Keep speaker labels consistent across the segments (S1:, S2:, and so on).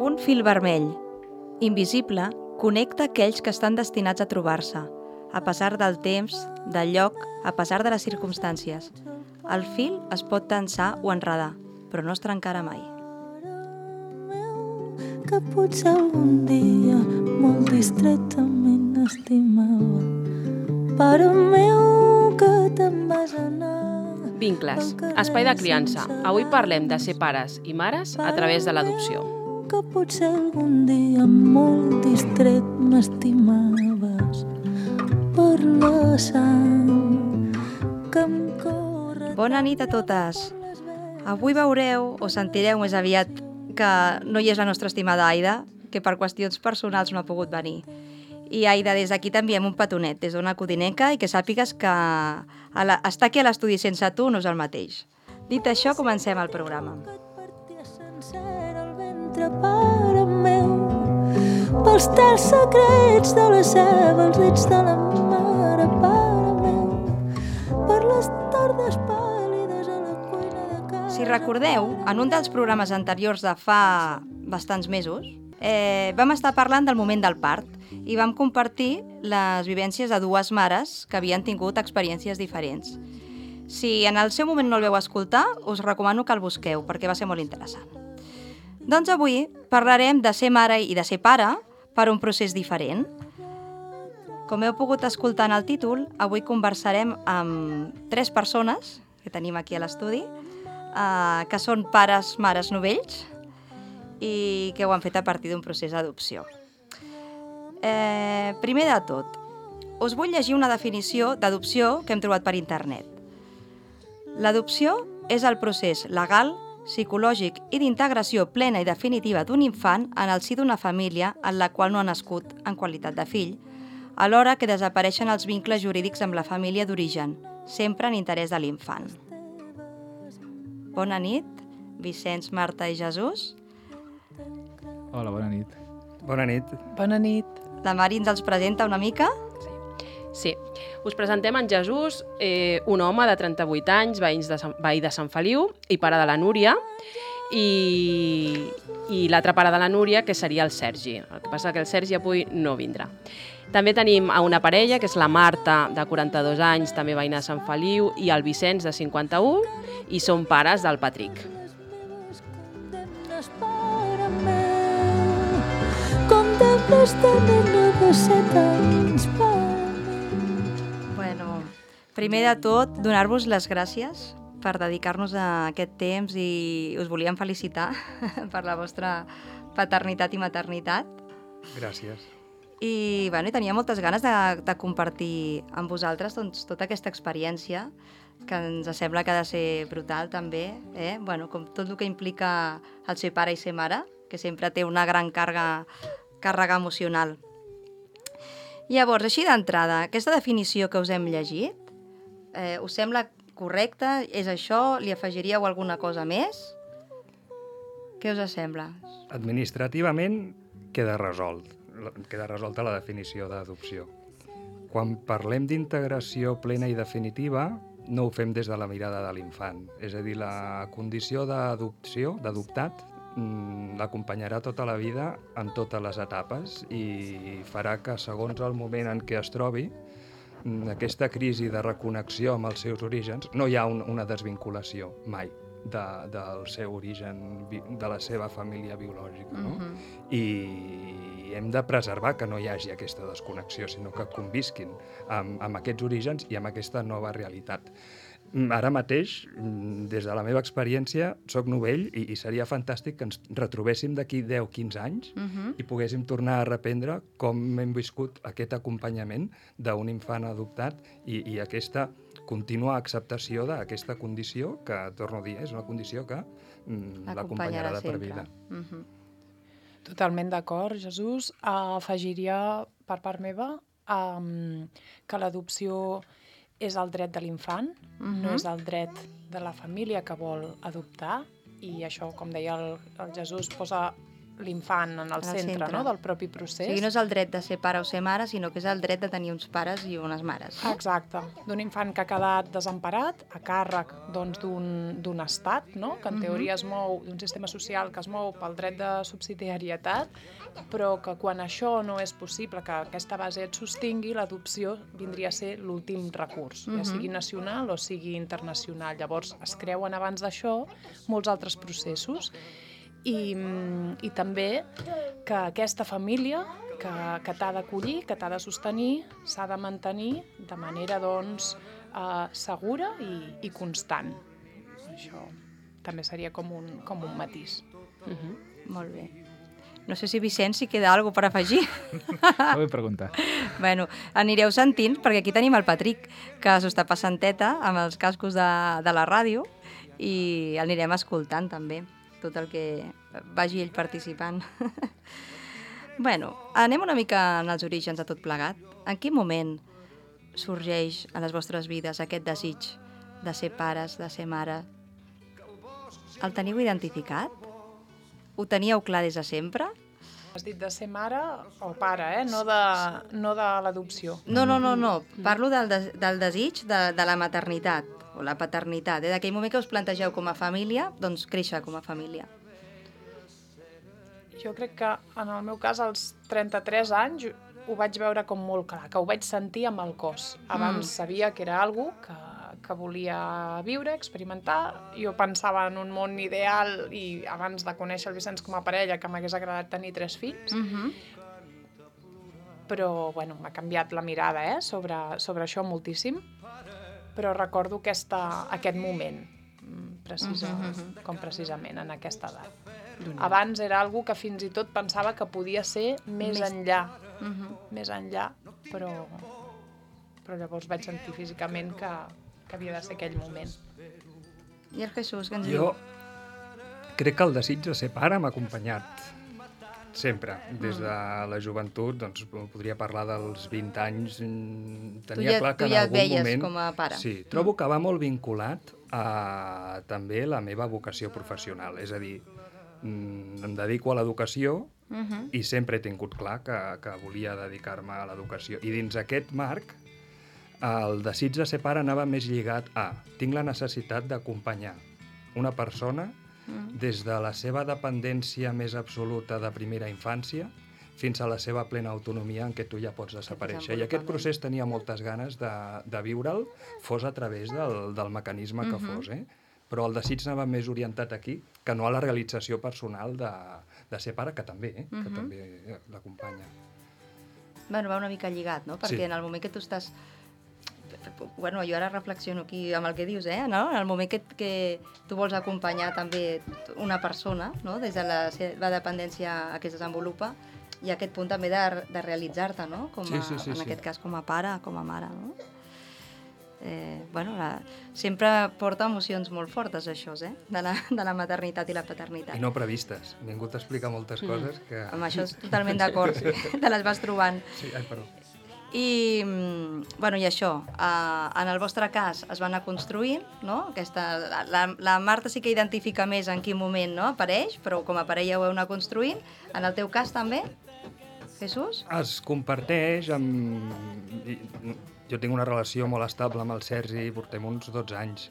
S1: Un fil vermell, invisible, connecta aquells que estan destinats a trobar-se, a pesar del temps, del lloc, a pesar de les circumstàncies. El fil es pot tensar o enredar, però no es trencarà mai.
S2: Que potser algun dia molt distretament estimava. Pare meu, que te'n vas anar.
S3: Vincles, espai de criança. Avui parlem de ser pares i mares a través de l'adopció.
S2: Que potser algun dia molt distret m'estimaves per la sang que em corre.
S1: Bona nit a totes. Avui veureu o sentireu més aviat que no hi és la nostra estimada Aida, que per qüestions personals no ha pogut venir. I Aida, des d'aquí t'enviem un petonet, des d'una codinenca, i que sàpigues que estar aquí a l'estudi sense tu no és el mateix. Dit això, comencem el programa.
S2: Pare meu, pels tals secrets de la ceba, els dits de la mare, pare meu, per les tardes pàl·lides a la cuina de casa.
S1: Si recordeu, en un dels programes anteriors de fa bastants mesos, vam estar parlant del moment del part i vam compartir les vivències de dues mares que havien tingut experiències diferents. Si en el seu moment no el veu escoltar, us recomano que el busqueu, perquè va ser molt interessant. Doncs avui parlarem de ser mare i de ser pare per un procés diferent. Com heu pogut escoltar en el títol, avui conversarem amb 3 persones que tenim aquí a l'estudi, que són pares, mares novells i que ho han fet a partir d'un procés d'adopció. Primer de tot, us vull llegir una definició d'adopció que hem trobat per internet. L'adopció és el procés legal, psicològic i d'integració plena i definitiva d'un infant en el si d'una família en la qual no ha nascut en qualitat de fill, alhora que desapareixen els vincles jurídics amb la família d'origen, sempre en interès de l'infant. Bona nit, Vicenç, Marta i Jesús.
S4: Hola, bona nit.
S5: Bona nit.
S6: Bona nit.
S1: La Mari ens els presenta una mica.
S3: Sí, us presentem en Jesús, un home de 38 anys, veí de Sant Feliu i pare de la Núria, i l'altre pare de la Núria, que seria el Sergi. El que passa que el Sergi avui no vindrà. També tenim a una parella, que és la Marta, de 42 anys, també veïna de Sant Feliu, i el Vicenç, de 51, i són pares del Patrick.
S2: Condemnes de nena de 7 anys,
S1: primer de tot, donar-vos les gràcies per dedicar-nos a aquest temps i us volíem felicitar per la vostra paternitat i maternitat.
S5: Gràcies.
S1: I tenia moltes ganes de compartir amb vosaltres tota aquesta experiència que ens sembla que ha de ser brutal també, com tot el que implica el ser pare i ser mare, que sempre té una gran càrrega emocional. Llavors, així d'entrada, aquesta definició que us hem llegit, us sembla correcta? És això? Li afegiríeu alguna cosa més? Què us sembla?
S5: Administrativament queda resolta la definició d'adopció. Quan parlem d'integració plena i definitiva, no ho fem des de la mirada de l'infant. És a dir, la condició d'adopció, d'adoptat, l'acompanyarà tota la vida en totes les etapes i farà que, segons el moment en què es trobi, aquesta crisi de reconnexió amb els seus orígens, no hi ha una desvinculació mai del seu origen, de la seva família biològica, no? I hem de preservar que no hi hagi aquesta desconnexió, sinó que convisquin amb aquests orígens i amb aquesta nova realitat. Ara mateix, des de la meva experiència, soc novell i seria fantàstic que ens retrobéssim d'aquí 10-15 anys i poguéssim tornar a reprendre com hem viscut aquest acompanyament d'un infant adoptat i aquesta contínua acceptació d'aquesta condició que, torno a dir, és una condició que l'acompanyarà de per vida.
S6: Totalment d'acord, Jesús. Afegiria, per part meva, que l'adopció és el dret de l'infant, no és el dret de la família que vol adoptar, i això, com deia el Jesús, posa l'infant en el centre, no?, del propi procés.
S1: O sigui, no és el dret de ser pare o ser mare, sinó que és el dret de tenir uns pares i unes mares. No?
S6: Exacte, d'un infant que ha quedat desemparat a càrrec doncs, d'un estat, no?, que en teoria es mou, d'un sistema social que es mou pel dret de subsidiarietat, però que quan això no és possible, que aquesta base et sostingui, l'adopció vindria a ser l'últim recurs, ja sigui nacional o sigui internacional. Llavors es creuen abans d'això molts altres processos i també que aquesta família que t'ha d'acollir, que t'ha de sostenir, s'ha de mantenir de manera doncs, segura i constant. Això també seria com un matís.
S1: Molt bé. No sé si Vicenç si queda alguna per afegir.
S4: Ho vull preguntar.
S1: Bueno, anireu sentint, perquè aquí tenim el Patrick, que s'ho està passant teta amb els cascos de la ràdio i el anirem escoltant també, tot el que vagi ell participant. Bueno, anem una mica en els orígens de tot plegat. En quin moment sorgeix a les vostres vides aquest desig de ser pares, de ser mare? El teniu identificat? Ho teníeu clar des de sempre?
S6: Has dit de ser mare o pare, no de l'adopció.
S1: No. Parlo del desig de la maternitat o la paternitat. D'aquell moment que us plantegeu com a família, doncs créixer com a família.
S6: Jo crec que en el meu cas, als 33 anys, ho vaig veure com molt clar, que ho vaig sentir amb el cos. Abans sabia que era algo que volia viure, experimentar. Jo pensava en un món ideal i abans de conèixer el Vicenç com a parella que m'hagués agradat tenir 3 fills. Però, bueno, m'ha canviat la mirada sobre això moltíssim. Però recordo aquest moment, com precisament en aquesta edat. Abans era algo que fins i tot pensava que podia ser més enllà, però llavors vaig sentir físicament que havia de ser aquell moment.
S1: I el Jesús, què ens diu?
S5: Jo crec que el desig de ser pare m'ha acompanyat sempre, des de la joventut, doncs podria parlar dels 20 anys, tenia clar que en algun moment... Tu ja et veies
S1: com a pare.
S5: Sí, trobo que va molt vinculat a també la meva vocació professional, és a dir, em dedico a l'educació i sempre he tingut clar que volia dedicar-me a l'educació. I dins aquest marc, el desig de ser pare anava més lligat a tinc la necessitat d'acompanyar una persona des de la seva dependència més absoluta de primera infància fins a la seva plena autonomia en què tu ja pots desaparèixer. I aquest procés tenia moltes ganes de viure'l, fos a través del mecanisme que fos, Però el desig anava més orientat aquí que no a la realització personal de ser pare, que també l'acompanya.
S1: Bueno, va una mica lligat, no? Perquè en el moment que tu estàs... Bueno, jo ara reflexiono aquí amb el que dius, no? En el moment que tu vols acompanyar també una persona, no? Des de la seva dependència a què es desenvolupa, i aquest punt també de realitzar-te, no? En aquest cas com a pare, com a mare, no? Sempre porta emocions molt fortes, això, de la maternitat i la paternitat.
S5: I no previstes. Ningú t'explica moltes coses que...
S1: Amb això és totalment d'acord, te les vas trobant.
S5: Sí, perdó.
S1: I això, en el vostre cas es va anar construint, no? La Marta sí que identifica més en quin moment apareix, però com a parella ho heu anat construint. En el teu cas també, Jesús?
S5: Es comparteix amb... Jo tinc una relació molt estable amb el Sergi, portem uns 12 anys,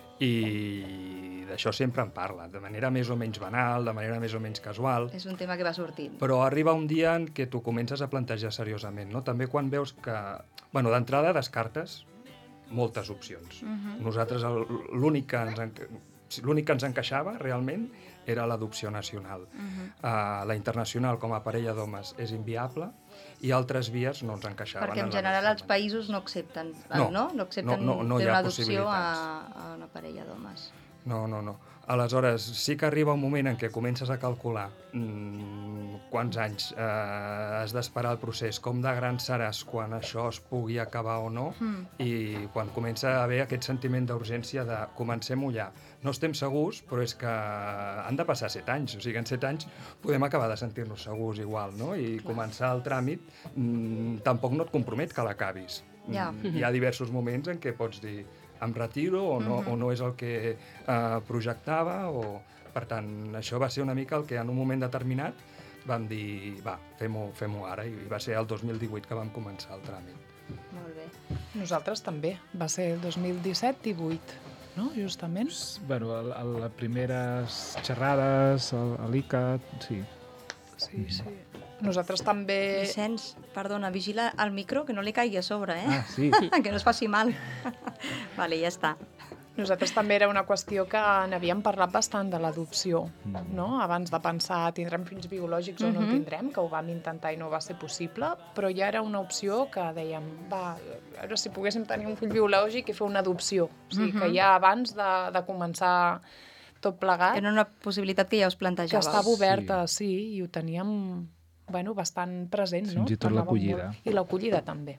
S5: i d'això sempre en parla, de manera més o menys banal, de manera més o menys casual.
S1: És un tema que va sortint.
S5: Però arriba un dia en què tu comences a plantejar seriosament, no? També quan veus que... d'entrada descartes moltes opcions. Nosaltres l'únic que ens encaixava realment era l'adopció nacional. La internacional com a parella d'homes és inviable i altres vies no ens encaixaven.
S1: Perquè en general els països no accepten, no? No accepten fer una adopció a una parella d'homes.
S5: No. Aleshores, sí que arriba un moment en què comences a calcular quants anys has d'esperar el procés, com de gran seràs quan això es pugui acabar o no, i quan comença a haver aquest sentiment d'urgència de comencem-ho ja. No estem segurs, però és que han de passar 7 anys, o sigui, en 7 anys podem acabar de sentir-nos segurs igual, no? I començar el tràmit tampoc no et compromet que l'acabis. Hi ha diversos moments en què pots dir em retiro o no és el que projectava, Per tant, això va ser una mica el que en un moment determinat vam dir, va, fem-ho ara, i va ser el 2018 que vam començar el tràmit.
S1: Molt bé.
S6: Nosaltres també. Va ser el 2017-18, no? Justament.
S4: Bueno, les primeres xerrades, l'ICAT, sí.
S6: Sí. Nosaltres també...
S1: Vicenç, perdona, vigila el micro, que no li caigui a sobre,
S4: Ah, sí.
S1: que no es faci mal. Vale, ja està.
S6: Nosaltres també era una qüestió que n'havíem parlat bastant de l'adopció, no? Abans de pensar tindrem fills biològics o no en tindrem, que ho vam intentar i no va ser possible, però ja era una opció que dèiem, va, a veure si poguéssim tenir un fill biològic i fer una adopció. O sigui, que ja abans de començar tot plegat,
S1: Era una possibilitat que ja us
S6: que
S1: plantejàveu.
S6: estava oberta, sí, i ho teníem bastant present, no?
S4: Fins i tot
S6: Parlàvem
S4: l'acollida.
S6: molt. I l'acollida també.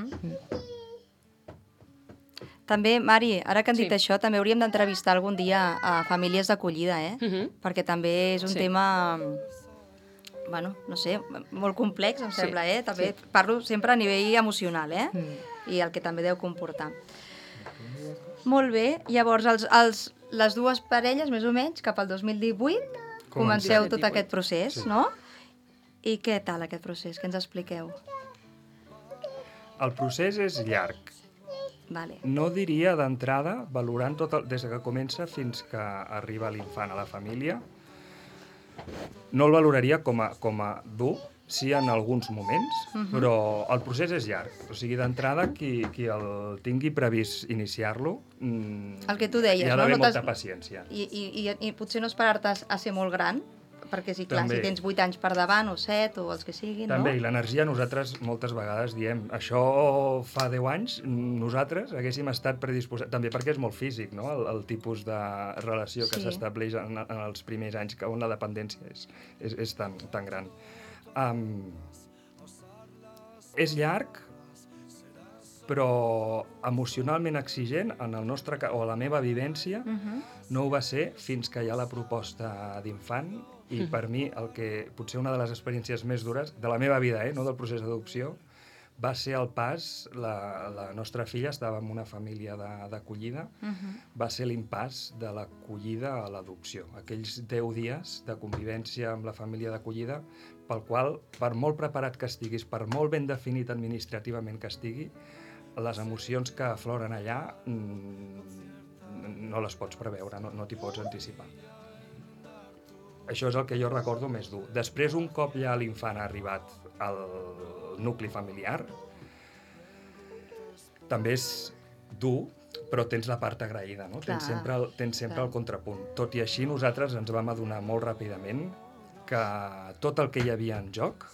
S1: També, Mari, ara que han dit
S3: Sí.
S1: això, també hauríem d'entrevistar algun dia a famílies d'acollida, perquè també és un
S3: Sí.
S1: tema, bueno, no sé, molt complex, em
S3: Sí,
S1: sembla, També parlo sempre a nivell emocional, I el que també deu comportar. Molt bé, llavors les dues parelles, més o menys, cap al 2018, comenceu tot aquest procés, no? I què tal aquest procés? Que ens expliqueu?
S5: El procés és llarg.
S1: Vale.
S5: No diria d'entrada, valorant des que comença fins que arriba l'infant a la família, no el valoraria com a dur, sí en alguns moments, però el procés és llarg. O sigui, d'entrada, qui el tingui previst iniciar-lo,
S1: El que tu deies,
S5: hi ha
S1: no?
S5: d'haver
S1: No t'has-
S5: molta paciència.
S1: I potser no esperar-te a ser molt gran, perquè sí, clar,
S5: També.
S1: si tens 8 anys per davant o 7 o els que siguin,
S5: També, i
S1: no?
S5: l'energia, nosaltres moltes vegades diem, això fa 10 anys, nosaltres haguéssim estat predisposats, també perquè és molt físic, no?, el tipus de relació que
S1: Sí.
S5: s'estableix en els primers anys, on la dependència és tan gran. És llarg, però emocionalment exigent, en el nostre cas, o a la meva vivència, no ho va ser fins que hi ha la proposta d'infant, i per mi potser una de les experiències més dures de la meva vida, no del procés d'adopció, va ser el pas, la nostra filla estava en una família d'acollida, va ser l'impàs de l'acollida a l'adopció. Aquells 10 dies de convivència amb la família d'acollida, pel qual, per molt preparat que estiguis, per molt ben definit administrativament que estigui, les emocions que afloren allà no les pots preveure, no t'hi pots anticipar. Això és el que jo recordo més dur. Després, un cop ja l'infant ha arribat al nucli familiar, també és dur, però tens la part agraïda, no?
S1: Clar,
S5: Tens sempre el contrapunt. Tot i així, nosaltres ens vam adonar molt ràpidament que tot el que hi havia en joc,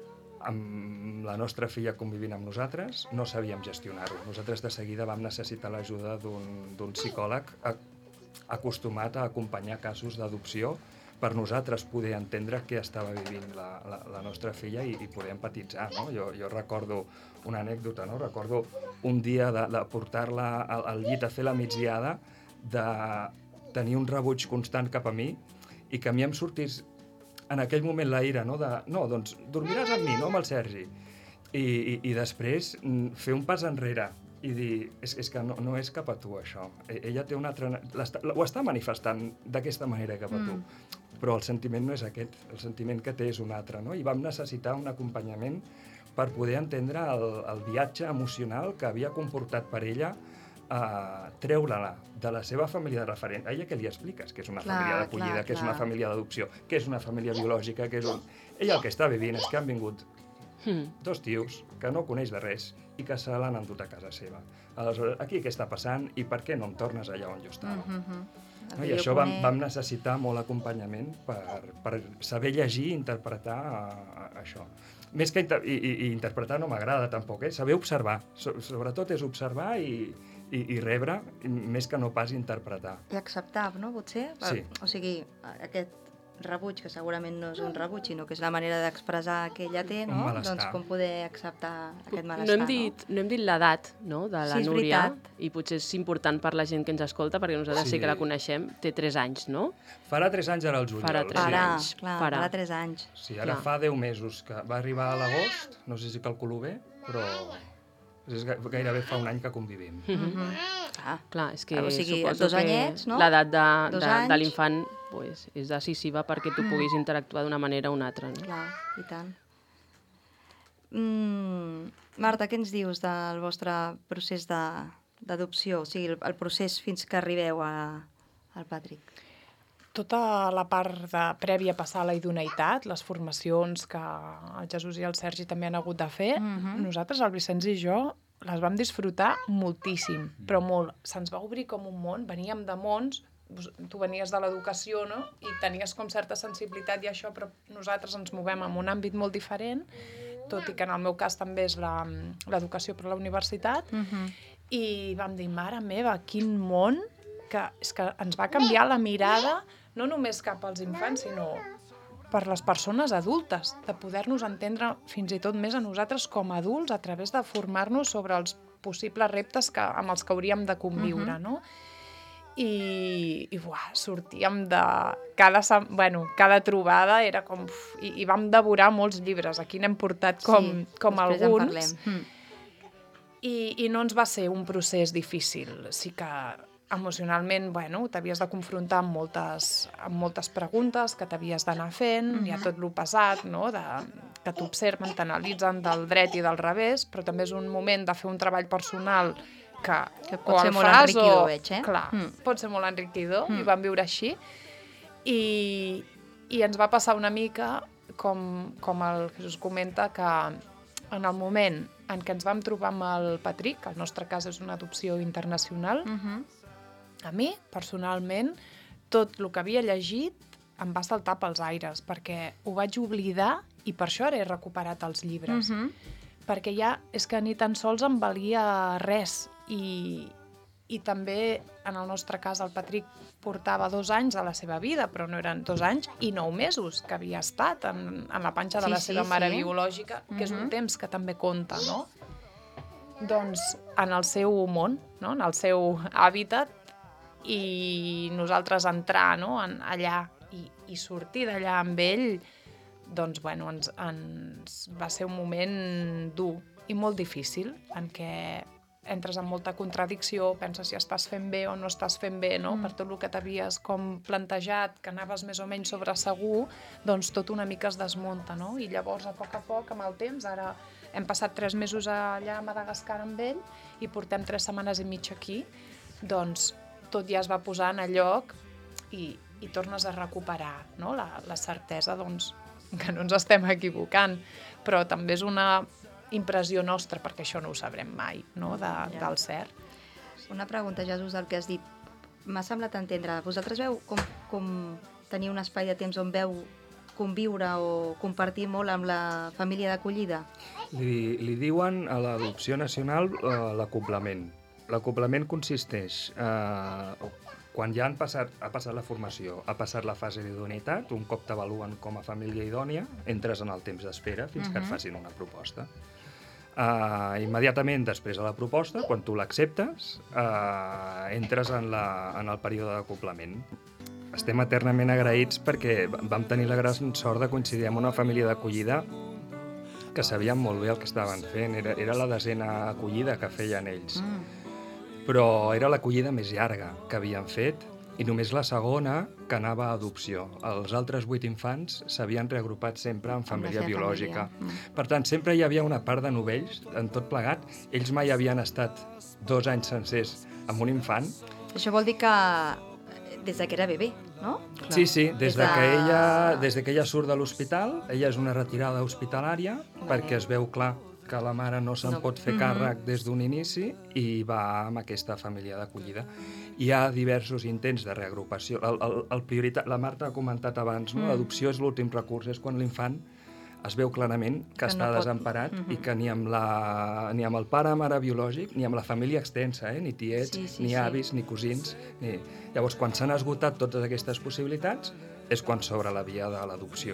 S5: amb la nostra filla convivint amb nosaltres, no sabíem gestionar-ho. Nosaltres de seguida vam necessitar l'ajuda d'un psicòleg acostumat a acompanyar casos d'adopció per nosaltres poder entendre què estava vivint la nostra filla i poder empatitzar, no? Jo recordo una anècdota, no? Recordo un dia de portar-la al llit a fer la migdiada, de tenir un rebuig constant cap a mi i que a mi em sortís en aquell moment la ira, no? No, doncs dormiràs amb mi, no amb el Sergi. I després fer un pas enrere i dir, és que no és cap a tu, això. Ella té una altra... Ho està manifestant d'aquesta manera cap a tu. Però el sentiment no és aquest. El sentiment que té és un altre, no? I vam necessitar un acompanyament per poder entendre el viatge emocional que havia comportat per ella treure-la de la seva família de referent. A ella què li expliques? Que és una família d'acollida, que és una família d'adopció, que és una família biològica, que és un... Ella el que està vivint és que han vingut 2 tios que no coneix de res i que se l'han endut a casa seva. Aleshores, aquí què està passant i per què no em tornes allà on jo estava? No? I això vam necessitar molt acompanyament per saber llegir i interpretar això. Més que interpretar no m'agrada tampoc, saber observar. Sobretot és observar i rebre, més que no pas interpretar.
S1: I acceptar, no, potser?
S5: Sí.
S1: O sigui, aquest rebuig, que segurament no és un rebuig, sinó que és la manera d'expressar que ella té, no?
S5: Un malestar.
S1: Doncs com poder acceptar aquest
S3: No
S1: malestar,
S3: hem dit l'edat, no?, de la
S1: Sí, és
S3: Núria,
S1: veritat.
S3: i potser és important per la gent que ens escolta, perquè nosaltres sí que la coneixem, té 3 anys, no?
S5: Farà 3 anys ara al juliol.
S3: Farà 3
S1: Farà,
S3: anys.
S1: clar,
S3: Farà.
S1: farà 3 anys.
S5: Sí, ara
S3: Clar.
S5: fa 10 mesos que va arribar a l'agost, no sé si calculo bé, però Gairebé fa un any que convivim.
S3: Clar, és que
S1: O sigui,
S3: suposo
S1: 2 anyets, no?
S3: l'edat
S1: 2 anys.
S3: de l'infant pues, és decisiva perquè tu puguis interactuar d'una manera o una altra. No?
S1: Clar, i tant. Marta, què ens dius del vostre procés d'adopció? O sigui, el procés fins que arribeu al Patrick.
S6: Tota la part prèvia a passar a la idoneïtat, les formacions que el Jesús i el Sergi també han hagut de fer, nosaltres, el Vicenç i jo, les vam disfrutar moltíssim, però molt. Se'ns va obrir com un món, veníem de mons, tu venies de l'educació, no? I tenies com certa sensibilitat i això, però nosaltres ens movem en un àmbit molt diferent, tot i que en el meu cas també és l'educació per a la universitat, i vam dir, mare meva, quin món, que és que ens va canviar la mirada, no només cap als infants, sinó per les persones adultes, de poder-nos entendre fins i tot més a nosaltres com a adults a través de formar-nos sobre els possibles reptes amb els que hauríem de conviure, no? I sortíem de... Cada trobada era com... I vam devorar molts llibres, aquí n'hem portat com alguns. I no ens va ser un procés difícil, sí que emocionalment, t'havies de confrontar amb moltes preguntes que t'havies d'anar fent, hi ha tot lo pesat, no?, que t'observen, t'analitzen del dret i del revés, però també és un moment de fer un treball personal que
S1: pot ser molt enriquidor, veig,
S6: Clar, pot ser molt enriquidor, i vam viure així, i ens va passar una mica, com el Jesús comenta, que en el moment en què ens vam trobar amb el Patrick, el nostre cas és una adopció internacional, a mi, personalment, tot el que havia llegit em va saltar pels aires, perquè ho vaig oblidar i per això ara he recuperat els llibres. Perquè ja és que ni tan sols em valia res. I també, en el nostre cas, el Patrick portava 2 anys de la seva vida, però no eren 2 anys i 9 mesos que havia estat en la panxa de la seva mare biològica, que és un temps que també compta, no? Doncs en el seu món, no? En el seu hàbitat, i nosaltres entrar, no?, allà i sortir d'allà amb ell, doncs, ens va ser un moment dur i molt difícil, en què entres en molta contradicció, penses si estàs fent bé o no estàs fent bé, no? Per tot el que t'havies com plantejat, que anaves més o menys sobre segur, doncs tot una mica es desmunta, no? I llavors, a poc, amb el temps, ara hem passat 3 mesos allà a Madagascar amb ell i portem 3 setmanes i mitja aquí, doncs tot ja es va posar en lloc i tornes a recuperar, no?, la certesa, doncs, que no ens estem equivocant, però també és una impressió nostra, perquè això no ho sabrem mai, no?, del cert.
S1: Una pregunta, Jesús, del que has dit. M'ha semblat entendre. Vosaltres veu com tenir un espai de temps on veu conviure o compartir molt amb la família d'acollida?
S5: Li diuen a l'adopció nacional l'acoblament. L'acoblament consisteix, quan ja ha passat la formació, ha passat la fase d'idoneïtat, un cop t'avaluen com a família idònia, entres en el temps d'espera fins que et facin una proposta. Immediatament després de la proposta, quan tu l'acceptes, entres en el període d'acoblament. Estem eternament agraïts perquè vam tenir la gran sort de coincidir amb una família d'acollida que sabien molt bé el que estaven fent. Era la 10a acollida que feien ells. Però era l'acollida més llarga que havien fet i només la segona que anava a adopció. Els altres 8 infants s'havien reagrupat sempre en família biològica. Per tant, sempre hi havia una part de novells en tot plegat. Ells mai havien estat 2 anys sencers amb un infant.
S1: Això vol dir que des que era bebè, no?
S5: Sí, des que ella surt de l'hospital, ella és una retirada hospitalària perquè es veu clar que la mare no se'n pot fer càrrec des d'un inici i va amb aquesta família d'acollida. Hi ha diversos intents de reagrupació. La Marta ha comentat abans, no? L'adopció és l'últim recurs, és quan l'infant es veu clarament que està desemparat i que ni amb el pare o mare biològic, ni amb la família extensa, ni tiets, ni avis, ni cosins. Llavors, quan s'han esgotat totes aquestes possibilitats, és quan s'obre la via de l'adopció.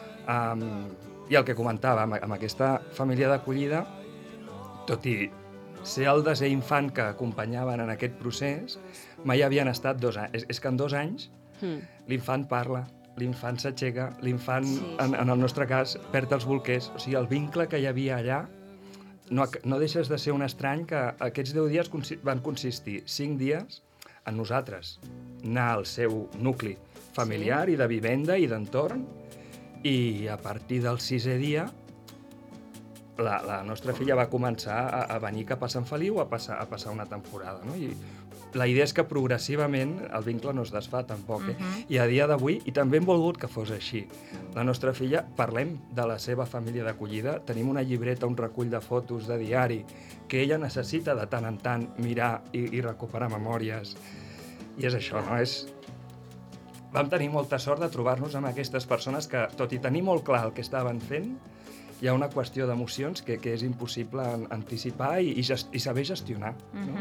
S5: I el que comentava, amb aquesta família d'acollida, tot i ser el 10è infant que acompanyaven en aquest procés, mai havien estat 2 anys. És que en 2 anys l'infant parla, l'infant s'aixeca, l'infant, en el nostre cas, perd els bolquers. O sigui, el vincle que hi havia allà no deixes de ser un estrany que aquests 10 dies van consistir 5 dies en nosaltres, anar al seu nucli familiar i de vivenda i d'entorn, i a partir del 6è dia la nostra filla va començar a venir cap a Sant Feliu a passar una temporada, no? I la idea és que progressivament el vincle no es desfà tampoc, I a dia d'avui, i també hem volgut que fos així, la nostra filla, parlem de la seva família d'acollida, tenim una llibreta, un recull de fotos de diari, que ella necessita de tant en tant mirar i recuperar memòries. I és això, no? Vam tenir molta sort de trobar-nos amb aquestes persones que, tot i tenir molt clar el que estaven fent, hi ha una qüestió d'emocions que és impossible anticipar i saber gestionar.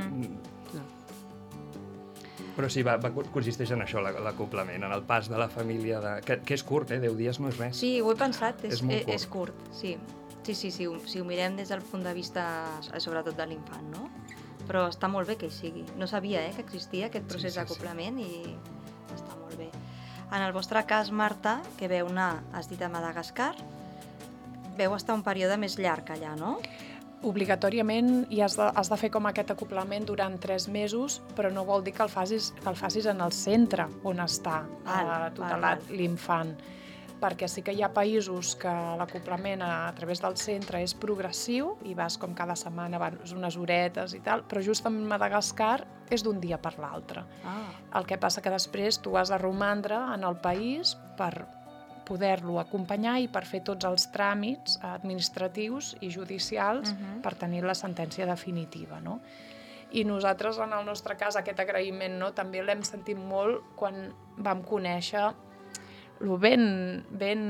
S5: Però sí, consisteix en això, l'acoplament, en el pas de la família, que és curt, 10 dies no és res.
S1: Sí, ho he pensat,
S5: és
S1: curt, sí. Si ho mirem des del punt de vista, sobretot de l'infant, no? Però està molt bé que hi sigui. No sabia que existia aquest procés d'acoplament i està molt bé. En el vostre cas, Marta, que veu anar, has dit, a Madagascar, veu estar un període més llarg allà, no?
S6: Obligatòriament i has de fer com aquest acoplament durant 3 mesos, però no vol dir que el facis en el centre on està tutelat l'infant. Perquè sí que hi ha països que l'acoplament a través del centre és progressiu i vas com cada setmana, vas unes horetes i tal, però just en Madagascar és d'un dia per l'altre. El que passa que després tu has de romandre en el país per poder-lo acompanyar i per fer tots els tràmits administratius i judicials per tenir la sentència definitiva, no? I nosaltres, en el nostre cas, aquest agraïment, no, també l'hem sentit molt quan vam conèixer lo ben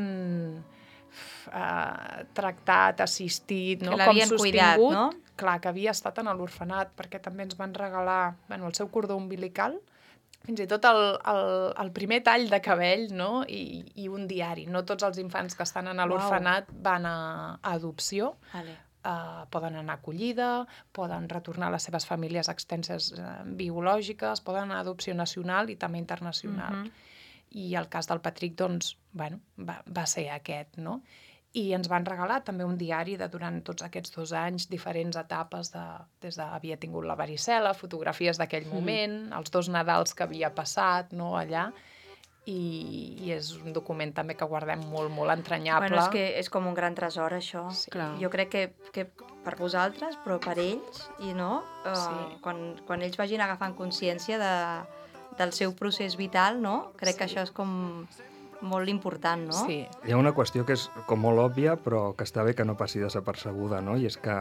S6: tractat, assistit, no?
S1: Que l'havien cuidat, no?
S6: Clar, que havia estat en l'orfenat, perquè també ens van regalar el seu cordó umbilical, fins i tot el primer tall de cabell, no? I un diari. No tots els infants que estan en l'orfenat van a adopció. Poden anar a acollida, poden retornar a les seves famílies extenses biològiques, poden anar a adopció nacional i també internacional. I el cas del Patrick, doncs, va ser aquest, no? I ens van regalar també un diari de durant tots aquests 2 anys, diferents etapes des de havia tingut la varicel·la, fotografies d'aquell moment, els 2 Nadals que havia passat, no, allà, i és un document també que guardem molt, molt entranyable.
S1: Bueno, és que és com un gran tresor, això. Sí. Jo crec que per vosaltres, però per ells, i no? Quan ells vagin agafant consciència del seu procés vital, no? Crec que això és com molt important, no?
S6: Sí.
S5: Hi ha una qüestió que és com molt òbvia, però que està bé que no passi desapercebuda, no? I és que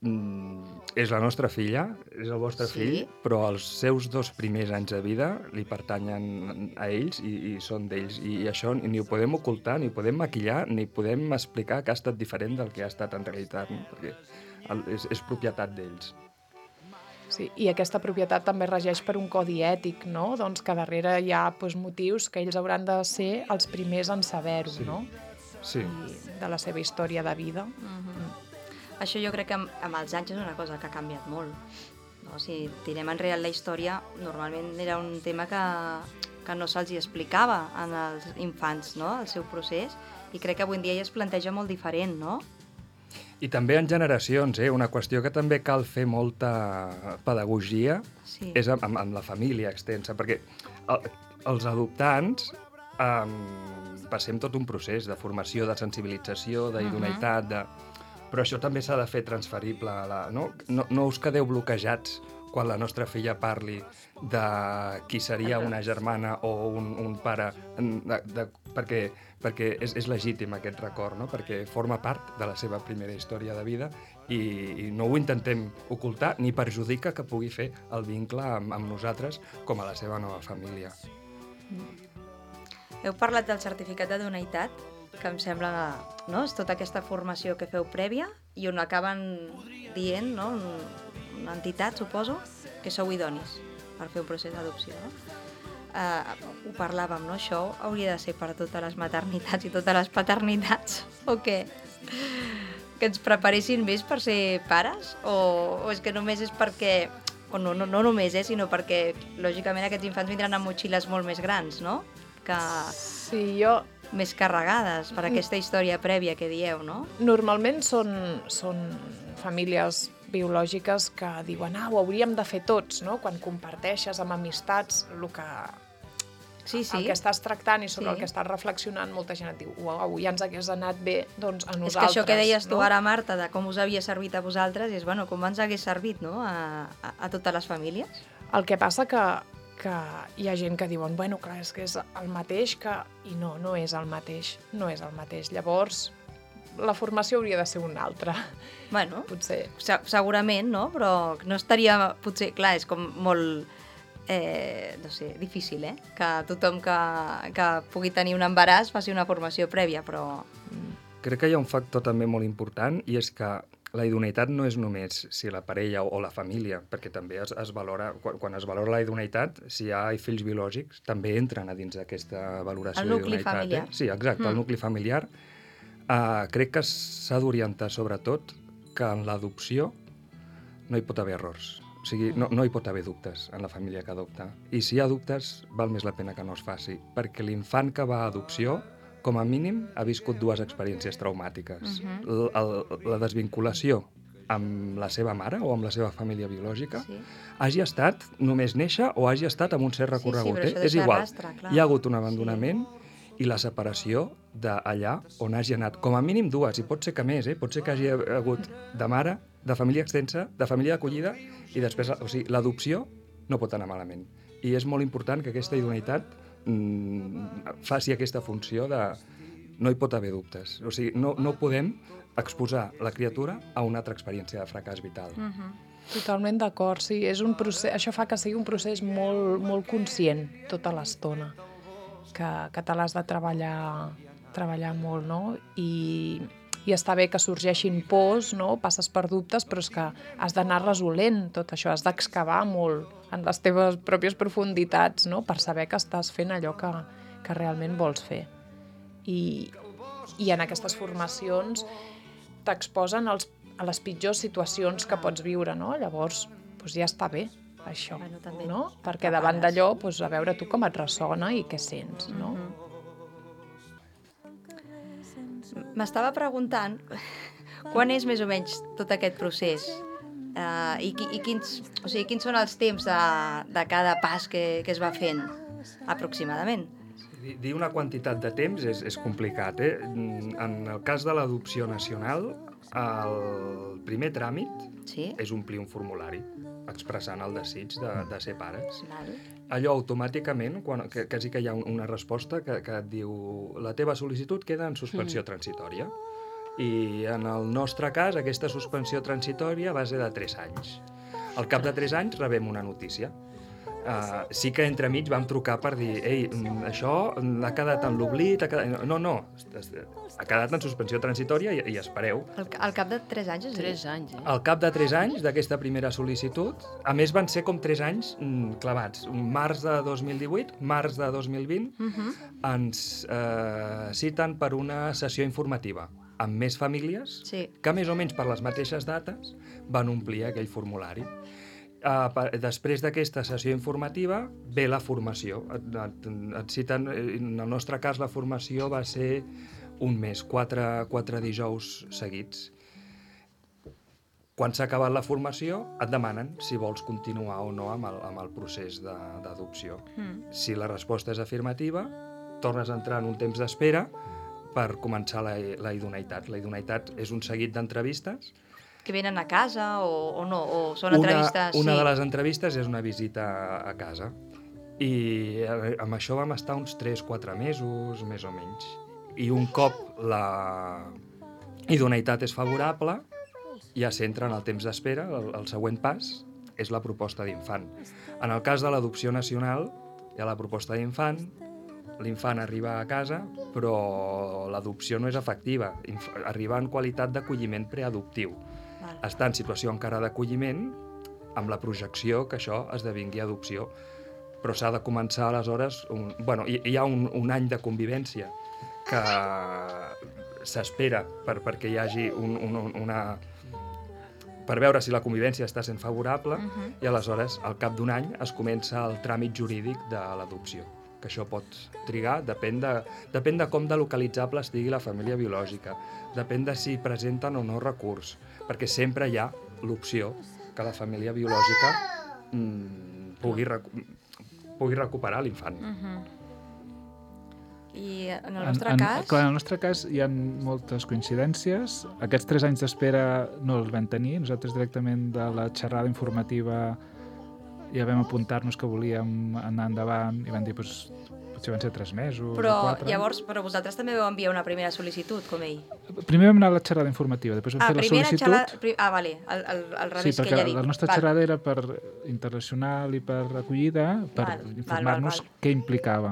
S5: és la nostra filla, és el vostre fill, però els seus 2 primers anys de vida li pertanyen a ells i són d'ells. I això ni ho podem ocultar, ni ho podem maquillar, ni podem explicar que ha estat diferent del que ha estat en realitat, no? Perquè és propietat d'ells.
S6: Sí, i aquesta propietat també regeix per un codi ètic, no? Doncs que darrere hi ha motius que ells hauran de ser els primers en saber-ho, no?
S5: Sí.
S6: I de la seva història de vida.
S1: Això jo crec que amb els anys és una cosa que ha canviat molt. No? Si tirem enrere la història, normalment era un tema que no se'ls explicava als infants, no? El seu procés, i crec que avui en dia ja es planteja molt diferent, no?
S5: I també en generacions, una qüestió que també cal fer molta pedagogia és amb la família extensa, perquè els adoptants passem tot un procés de formació, de sensibilització, d'idoneïtat, però això també s'ha de fer transferible. No us quedeu bloquejats quan la nostra filla parli de qui seria una germana o un pare, perquè és legítim aquest record, no? Perquè forma part de la seva primera història de vida i no ho intentem ocultar ni perjudica que pugui fer el vincle amb nosaltres com a la seva nova família.
S1: Heu parlat del certificat d'idoneïtat, que em sembla que és tota aquesta formació que feu prèvia i on acaben dient, no? Una entitat, suposo, que sou idonis per fer un procés d'adopció, no? Ho parlàvem, no? Això hauria de ser per totes les maternitats i totes les paternitats, o què? Que ens preparessin més per ser pares? O és que només és perquè... O no només, sinó perquè, lògicament, aquests infants vindran amb motxilles molt més grans, no?
S6: Sí, jo
S1: més carregades per aquesta història prèvia que dieu, no?
S6: Normalment són famílies biològiques que diuen ho hauríem de fer tots, no? Quan comparteixes amb amistats el que estàs tractant i sobre el que estàs reflexionant, molta gent et diu uau, ja ens hagués anat bé doncs, a nosaltres.
S1: És que això que deies tu ara, Marta, de com us havia servit a vosaltres, és com ens hagués servit, no?, a totes les famílies.
S6: El que passa que hi ha gent que diuen, clar, és que és el mateix i no és el mateix, no és el mateix. Llavors, la formació hauria de ser una altra.
S1: Bueno,
S6: potser.
S1: Segurament, no? Però no estaria, potser, clar, és com molt, no sé, difícil, que tothom que pugui tenir un embaràs faci una formació prèvia, però...
S5: Crec que hi ha un factor també molt important, i és que la idoneïtat no és només si la parella o la família, perquè també es valora, quan es valora la idoneïtat, si hi ha fills biològics, també entren a dins d'aquesta valoració d'idoneïtat.
S1: El nucli familiar.
S5: Sí, exacte, el nucli familiar. Crec que s'ha d'orientar sobretot que en l'adopció no hi pot haver errors. O sigui, no hi pot haver dubtes en la família que adopta. I si hi ha dubtes, val més la pena que no es faci, perquè l'infant que va a adopció, com a mínim, ha viscut 2 experiències traumàtiques. La desvinculació amb la seva mare o amb la seva família biològica, hagi estat només néixer o hagi estat amb un cert recorregut.
S1: Sí, però
S5: és igual.
S1: Rastre, clar.
S5: Hi ha hagut un abandonament i la separació d'allà on hagi anat. Com a mínim 2, i pot ser que més, pot ser que hagi hagut de mare, de família extensa, de família d'acollida, i després, o sigui, l'adopció no pot anar malament. I és molt important que aquesta idoneïtat faci aquesta funció de no hi pot haver dubtes. O sigui, no podem exposar la criatura a una altra experiència de fracàs vital.
S6: Totalment d'acord, sí. És un procés, això fa que sigui un procés molt, molt conscient tota l'estona, que te l'has de treballar molt, no? I està bé que sorgeixin pors, no? Passes per dubtes, però és que has d'anar resolent tot això, has d'excavar molt en les teves pròpies profunditats, no? Per saber que estàs fent allò que realment vols fer. I en aquestes formacions t'exposen a les pitjors situacions que pots viure, no? Llavors, ja està bé, això, no? Perquè davant d'allò, a veure tu com et ressona i què sents, no?
S1: M'estava preguntant quan és més o menys tot aquest procés i quins són els temps de cada pas que es va fent, aproximadament.
S5: Dir una quantitat de temps és complicat. En el cas de l'adopció nacional, el primer tràmit és omplir un formulari expressant el desig de ser pares. Allò automàticament, quasi que hi ha una resposta que et diu la teva sol·licitud queda en suspensió transitòria. I en el nostre cas, aquesta suspensió transitòria va ser de 3 anys. Al cap de 3 anys rebem una notícia. Sí que entremig vam trucar per dir això ha quedat en l'oblit, no, ha quedat en suspensió transitòria i espereu.
S1: Al cap de 3 anys?
S3: 3 anys,
S5: Al cap de 3 anys d'aquesta primera sol·licitud, a més van ser com 3 anys clavats. Març de 2018, març de 2020, ens citen per una sessió informativa amb més famílies que més o menys per les mateixes dates van omplir aquell formulari. Després d'aquesta sessió informativa ve la formació. Et citen, en el nostre cas la formació va ser un mes, 4 dijous seguits. Quan s'ha acabat la formació et demanen si vols continuar o no amb el procés d'adopció. Si la resposta és afirmativa, tornes a entrar en un temps d'espera per començar la idoneïtat. La idoneïtat és un seguit d'entrevistes
S1: que venen a casa o no? O són entrevistes...
S5: Una de les entrevistes és una visita a casa. I amb això vam estar uns 3-4 mesos, més o menys. I un cop la idoneïtat és favorable, ja s'entra en el temps d'espera. El següent pas és la proposta d'infant. En el cas de l'adopció nacional, hi ha la proposta d'infant, l'infant arriba a casa, però l'adopció no és efectiva. Arriba en qualitat d'acolliment preadoptiu. Està en situació encara d'acolliment amb la projecció que això esdevingui adopció. Però s'ha de començar aleshores... Hi ha un any de convivència que s'espera perquè hi hagi per veure si la convivència està sent favorable i aleshores al cap d'un any es comença el tràmit jurídic de l'adopció. que això pot trigar, depèn de com de localitzable estigui la família biològica, depèn de si presenten o no recurs, perquè sempre hi ha l'opció que la família biològica pugui recuperar l'infant.
S1: I en el nostre cas...
S4: Clar, en el nostre cas hi ha moltes coincidències. Aquests 3 anys d'espera no els vam tenir. Nosaltres directament de la xerrada informativa ja vam apuntar-nos que volíem anar endavant i vam dir, potser van ser 3 mesos
S1: Però
S4: o 4.
S1: llavors, vosaltres també vau enviar una primera sol·licitud, com ell?
S4: Primer vam anar a la xerrada informativa, després vam fer la sol·licitud.
S1: Vale, al revés
S4: Sí,
S1: que ella ha dit.
S4: perquè la nostra xerrada era per internacional i per acollida, per informar-nos què implicava.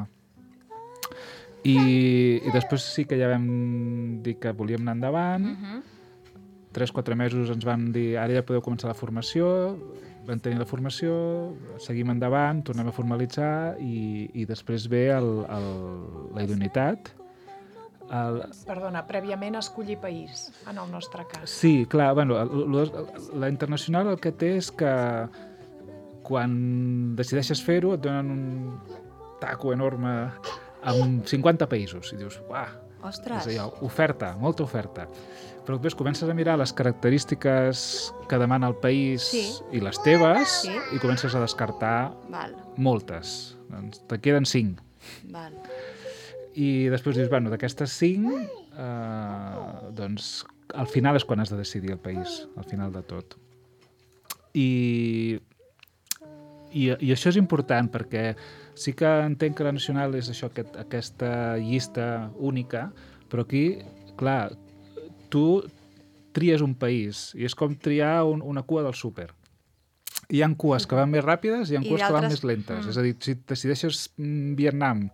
S4: I després sí que ja vam dir que volíem anar endavant. 3-4 mesos ens van dir, ara ja podeu començar la formació. Vam tenir la formació, seguim endavant, tornem a formalitzar i després ve la idoneïtat.
S6: Perdona, prèviament escollir país, en el nostre cas.
S4: Sí, clar, bueno, la internacional el que té és que quan decideixes fer-ho et donen un taco enorme amb 50 països i dius, uah,
S1: ostres,
S4: és allò, oferta, molta oferta. Però després comences a mirar les característiques que demana el país i les teves i comences a descartar moltes. Doncs te queden 5.
S1: Val.
S4: I després dius, bueno, d'aquestes 5, doncs al final és quan has de decidir el país, al final de tot. I això és important perquè sí que entenc que la nacional és això, aquesta llista única, però aquí, clar, tu tries un país i és com triar una cua del súper. Hi ha cues que van més ràpides i hi ha cues que van més lentes. És a dir, si decideixes Vietnam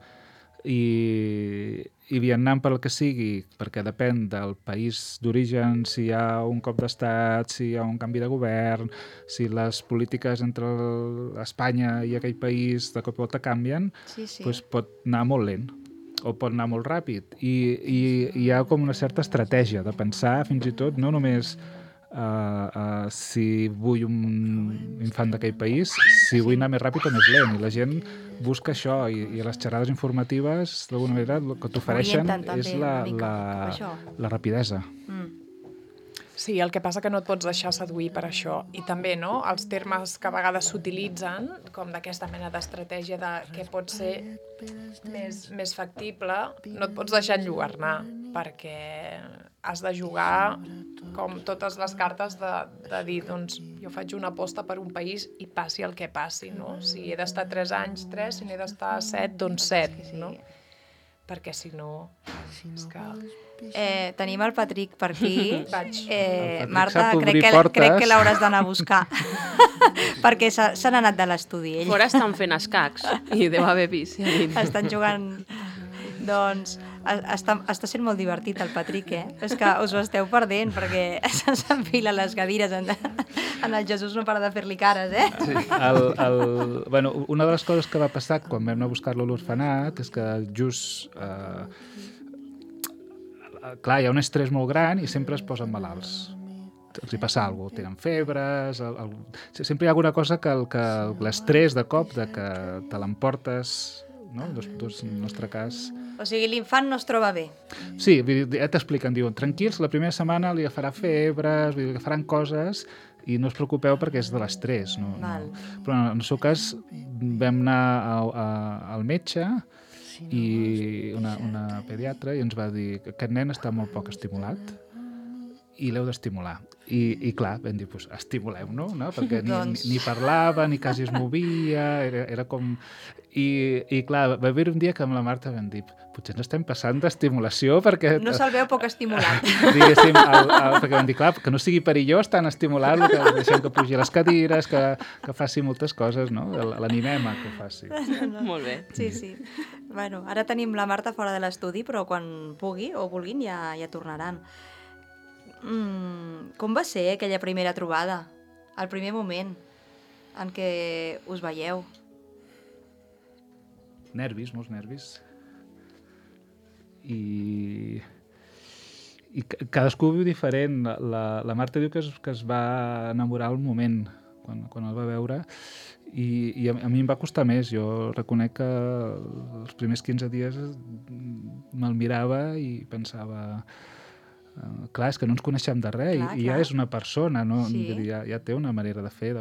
S4: i Vietnam per el que sigui, perquè depèn del país d'origen, si hi ha un cop d'estat, si hi ha un canvi de govern, si les polítiques entre Espanya i aquell país de cop i volta canvien, doncs pot anar molt lent o pot anar molt ràpid. I hi ha com una certa estratègia de pensar fins i tot no només si vull un infant d'aquell país, si vull anar més ràpid o més lent. I la gent busca això i a les xerrades informatives d'alguna manera el que t'ofereixen és la rapidesa.
S6: Sí, el que passa que no et pots deixar seduir per això. I també, no?, els termes que a vegades s'utilitzen, com d'aquesta mena d'estratègia de què pot ser més factible, no et pots deixar enlluernar, perquè has de jugar com totes les cartes de dir, doncs, jo faig una aposta per un país i passi el que passi, no? Si he d'estar 3 anys, 3, si n'he d'estar 7, doncs 7, no? Perquè si no... És que...
S1: tenim el Patrick per aquí.
S4: Marta,
S1: crec que l'hauràs d'anar a buscar perquè se n'ha anat de l'estudi ell.
S3: Fora estan fent escacs i deu haver vist.
S1: Estan jugant. Doncs està sent molt divertit el Patrick, És que us ho esteu perdent perquè s'enfila les cadires en el Jesús, no para de fer-li cares,
S4: Sí. Bueno, una de les coses que va passar quan vam anar a buscar-lo a l'orfenat és que just... clar, hi ha un estrès molt gran i sempre es posen malalts. Els hi passa alguna cosa, tenen febres... Sempre hi ha alguna cosa que l'estrès de cop, de que te l'emportes, no? Doncs, en el nostre cas...
S1: O sigui, l'infant no es troba bé.
S4: Sí, ja t'expliquen, diuen, tranquils, la primera setmana li agafarà febres, li agafaran coses i no us preocupeu perquè és de l'estrès. No? Però en el seu cas vam anar al metge i una pediatra i ens va dir que aquest nen està molt poc estimulat i l'heu d'estimular. I clar, vam dir, doncs estimulem-no, no? Perquè ni parlava, ni quasi es movia, era com... I clar, va haver un dia que amb la Marta vam dir, potser ens estem passant d'estimulació perquè...
S1: No se'l veu poc estimulat.
S4: Diguéssim, perquè vam dir, clar, que no sigui perillós tan estimular-lo, que deixem que pugi les cadires, que faci moltes coses, no? L'animem a que ho faci.
S3: No. Molt bé.
S1: Sí. Bueno, ara tenim la Marta fora de l'estudi, però quan pugui o vulguin ja tornaran. Com va ser aquella primera trobada? El primer moment en què us veieu?
S4: Nervis, molts nervis. I cadascú ho viu diferent. La Marta diu que es va enamorar al moment, quan el va veure, i a mi em va costar més. Jo reconec que els primers 15 dies me'l mirava i pensava... clar, és que no ens coneixem de res, i ja és una persona, no?
S1: Sí.
S4: Vull dir, ja té una manera de fer,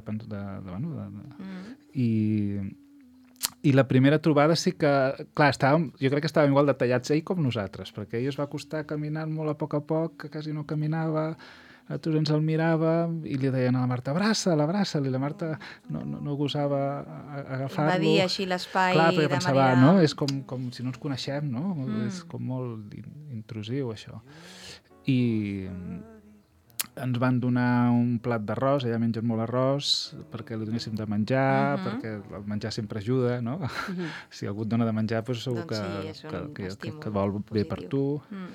S4: I la primera trobada sí que... Clar, jo crec que estàvem igual detallats ell com nosaltres, perquè ell es va acostar caminant molt a poc, que quasi no caminava, a tots ens el mirava i li deien a la Marta, abraça'l, i la Marta no gosava agafar-lo.
S1: Va dir així l'espai
S4: de manera... Clar, perquè pensava, no? És com si no ens coneixem, no? És com molt intrusiu, això. I ens van donar un plat d'arròs, ella menja molt arròs, perquè li donéssim de menjar, perquè el menjar sempre ajuda, no? Si algú et dona de menjar, doncs segur que vol bé per tu.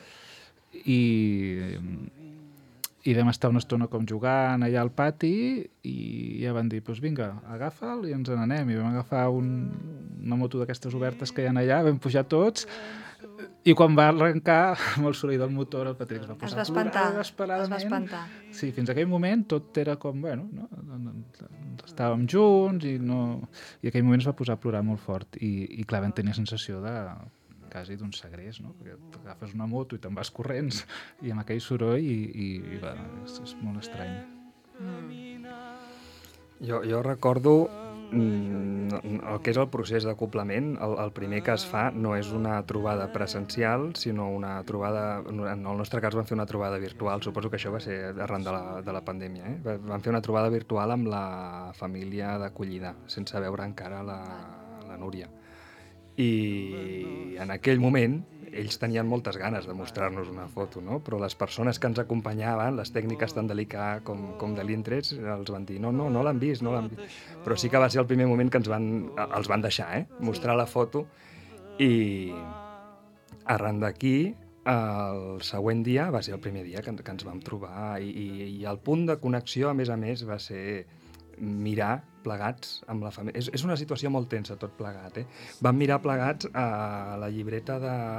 S4: I vam estar una estona com jugant allà al pati i ja van dir, doncs vinga, agafa'l i ens n'anem. I vam agafar una moto d'aquestes obertes que hi ha allà, vam pujar tots, i quan va arrencar amb el soroll del motor, el Patrick es va posar a plorar desesperadament.
S1: Es va espantar.
S4: Sí, fins a aquell moment tot era com, bueno, no? Estàvem junts i aquell moment es va posar a plorar molt fort i clar, vam tenir la sensació quasi d'un segrest, no? Perquè agafes una moto i te'n vas corrents i amb aquell soroll i va, és molt estrany.
S5: Jo recordo el que és el procés d'acoplament. El primer que es fa no és una trobada presencial, sinó una trobada... En el nostre cas vam fer una trobada virtual, suposo que això va ser arran de la pandèmia. Vam fer una trobada virtual amb la família d'acollida, sense veure encara la Núria. I en aquell moment ells tenien moltes ganes de mostrar-nos una foto, no? Però les persones que ens acompanyaven, les tècniques tant de l'ICA com de l'Intrets, els van dir no l'han vist, no l'han vist. Però sí que va ser el primer moment que els van deixar mostrar la foto, i arran d'aquí el següent dia va ser el primer dia que ens vam trobar, i el punt de connexió, a més, va ser mirar plegats amb la família. És una situació molt tensa, tot plegat. Vam mirar plegats a la llibreta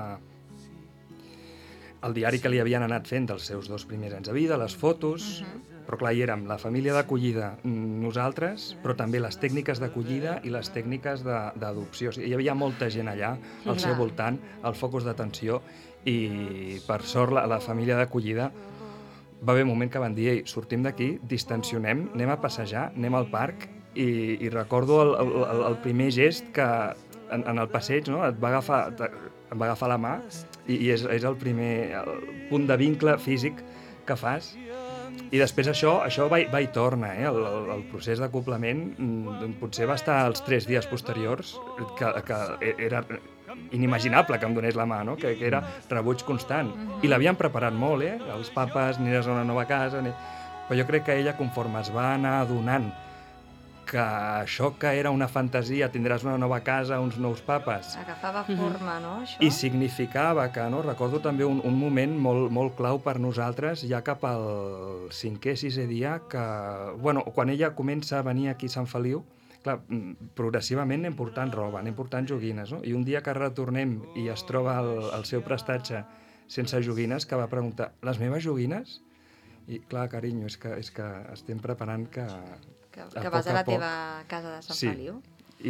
S5: el diari que li havien anat fent dels seus 2 primers anys de vida, les fotos, però clar, hi érem la família d'acollida, nosaltres, però també les tècniques d'acollida i les tècniques d'adopció. O sigui, hi havia molta gent allà, al seu voltant, el focus d'atenció, i per sort la família d'acollida va haver un moment que van dir, ei, sortim d'aquí, distensionem, anem a passejar, anem al parc, i recordo el primer gest que en el passeig, no, em va agafar la mà, i és el primer punt de vincle físic que fas. I després això va i torna, el procés d'acoplament potser va estar els 3 dies posteriors, que era inimaginable que em donés la mà, no? Que era rebuig constant. I l'havien preparat molt, els papes, aniràs a una nova casa... Però jo crec que ella, conforme es va anar adonant que això que era una fantasia, tindràs una nova casa, uns nous papes...
S1: Agafava forma, no, això?
S5: I significava que, no? Recordo també un moment molt clau per nosaltres, ja cap al 5è, 6è dia, que, bueno, quan ella comença a venir aquí a Sant Feliu, clar, progressivament anem portant roba, anem portant joguines, no? I un dia que retornem i es troba el seu prestatge sense joguines, que va preguntar, les meves joguines? I clar, carinyo, és que estem preparant que
S1: vas a la teva casa de Sant Feliu.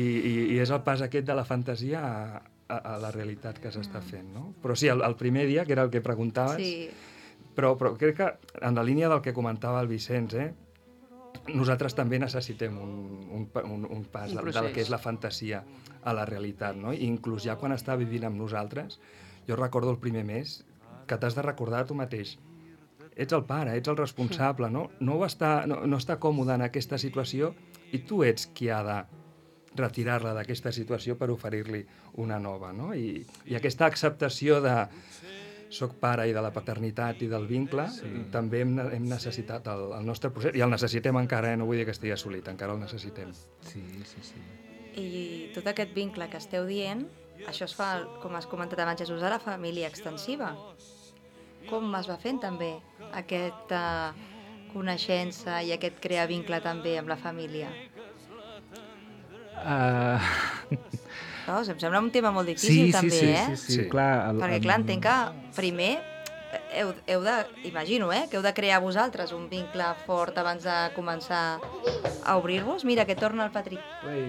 S5: I és el pas aquest de la fantasia a la realitat que s'està fent, no? Però sí, el primer dia, que era el que preguntaves, però crec que en la línia del que comentava el Vicenç, nosaltres també necessitem un pas del que és la fantasia a la realitat, no? I inclús ja quan està vivint amb nosaltres, jo recordo el primer mes que t'has de recordar a tu mateix. Ets el pare, ets el responsable, no? No està còmode en aquesta situació i tu ets qui ha de retirar-la d'aquesta situació per oferir-li una nova, no? I aquesta acceptació de soc pare i de la paternitat i del vincle, també hem necessitat el nostre procés, i el necessitem encara, no vull dir que estigui assolit, encara el necessitem.
S4: Sí.
S1: I tot aquest vincle que esteu dient, això es fa, com has comentat abans, Jesús, a la família extensiva. Com es va fent també aquesta coneixença i aquest crear vincle també amb la família? Em sembla un tema molt difícil, també,
S4: Sí, clar.
S1: Perquè, clar, entenc que primer heu de, imagino, que heu de crear vosaltres un vincle fort abans de començar a obrir-vos. Mira, que torna el Patrick.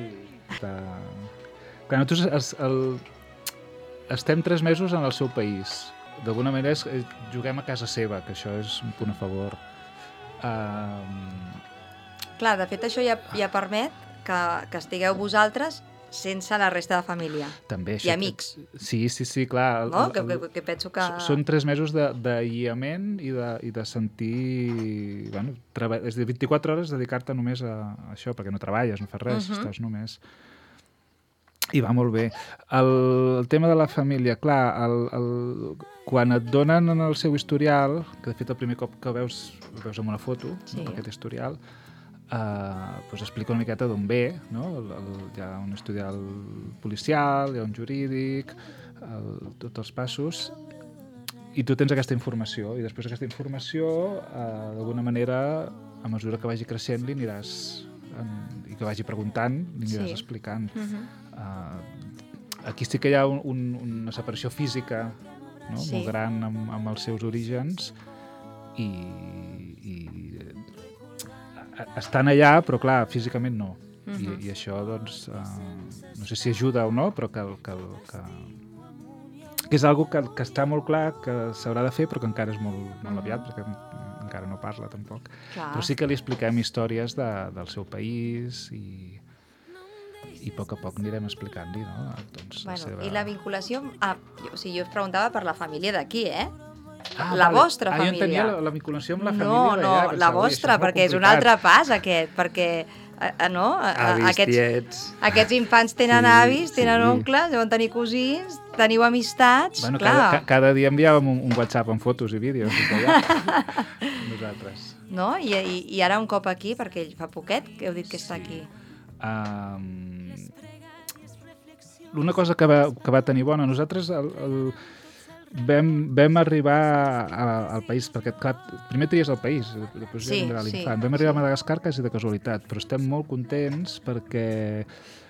S4: Clar, nosaltres estem 3 mesos en el seu país. D'alguna manera juguem a casa seva, que això és un punt a favor.
S1: Clar, de fet, això ja permet que estigueu vosaltres sense la resta de família.
S4: També,
S1: I amics.
S4: Sí, clar.
S1: No? Que penso que...
S4: Són 3 mesos d'aïllament i de sentir... Bueno, és de 24 hores dedicar-te només a això, perquè no treballes, no fas res, estàs només... I va molt bé. El tema de la família, clar, quan et donen en el seu historial, que de fet el primer cop que veus amb una foto,
S1: sí,
S4: no, aquest historial, doncs explica una miqueta d'on ve, no? Hi ha un historial policial, hi ha un jurídic, tots els passos, i tu tens aquesta informació, i després aquesta informació, d'alguna manera, a mesura que vagi creixent, li aniràs, i que vagi preguntant, li aniràs explicant. Aquí sí que hi ha una separació física, no? Molt gran amb els seus orígens, i estan allà, però clar, físicament no. I això, doncs, no sé si ajuda o no, però que és algo que està molt clar que s'haurà de fer, però que encara és molt aviat, perquè encara no parla tampoc. Clar. Però sí que li expliquem històries del seu país i a poc anirem explicant-li, no? Doncs,
S1: bueno, I la vinculació... o sigui, jo us preguntava per la família d'aquí, la
S4: vale.
S1: vostra família.
S4: Jo entenia la vinculació amb la família d'allà.
S1: No, la vostra, perquè és un altre pas aquest, perquè
S5: avis, tiets...
S1: Aquests infants tenen avis, tenen oncles, deuen tenir cosins, teniu amistats...
S4: Bueno,
S1: clar.
S4: cada dia enviàvem un WhatsApp amb fotos i vídeos d'allà. Nosaltres.
S1: No? I ara un cop aquí, perquè ell fa poquet que heu dit que està aquí.
S4: Una cosa que va tenir bona, nosaltres vam arribar al país, perquè clar, primer tries el país, després ja vindrà l'infant. Vam arribar a Madagascar quasi de casualitat, però estem molt contents perquè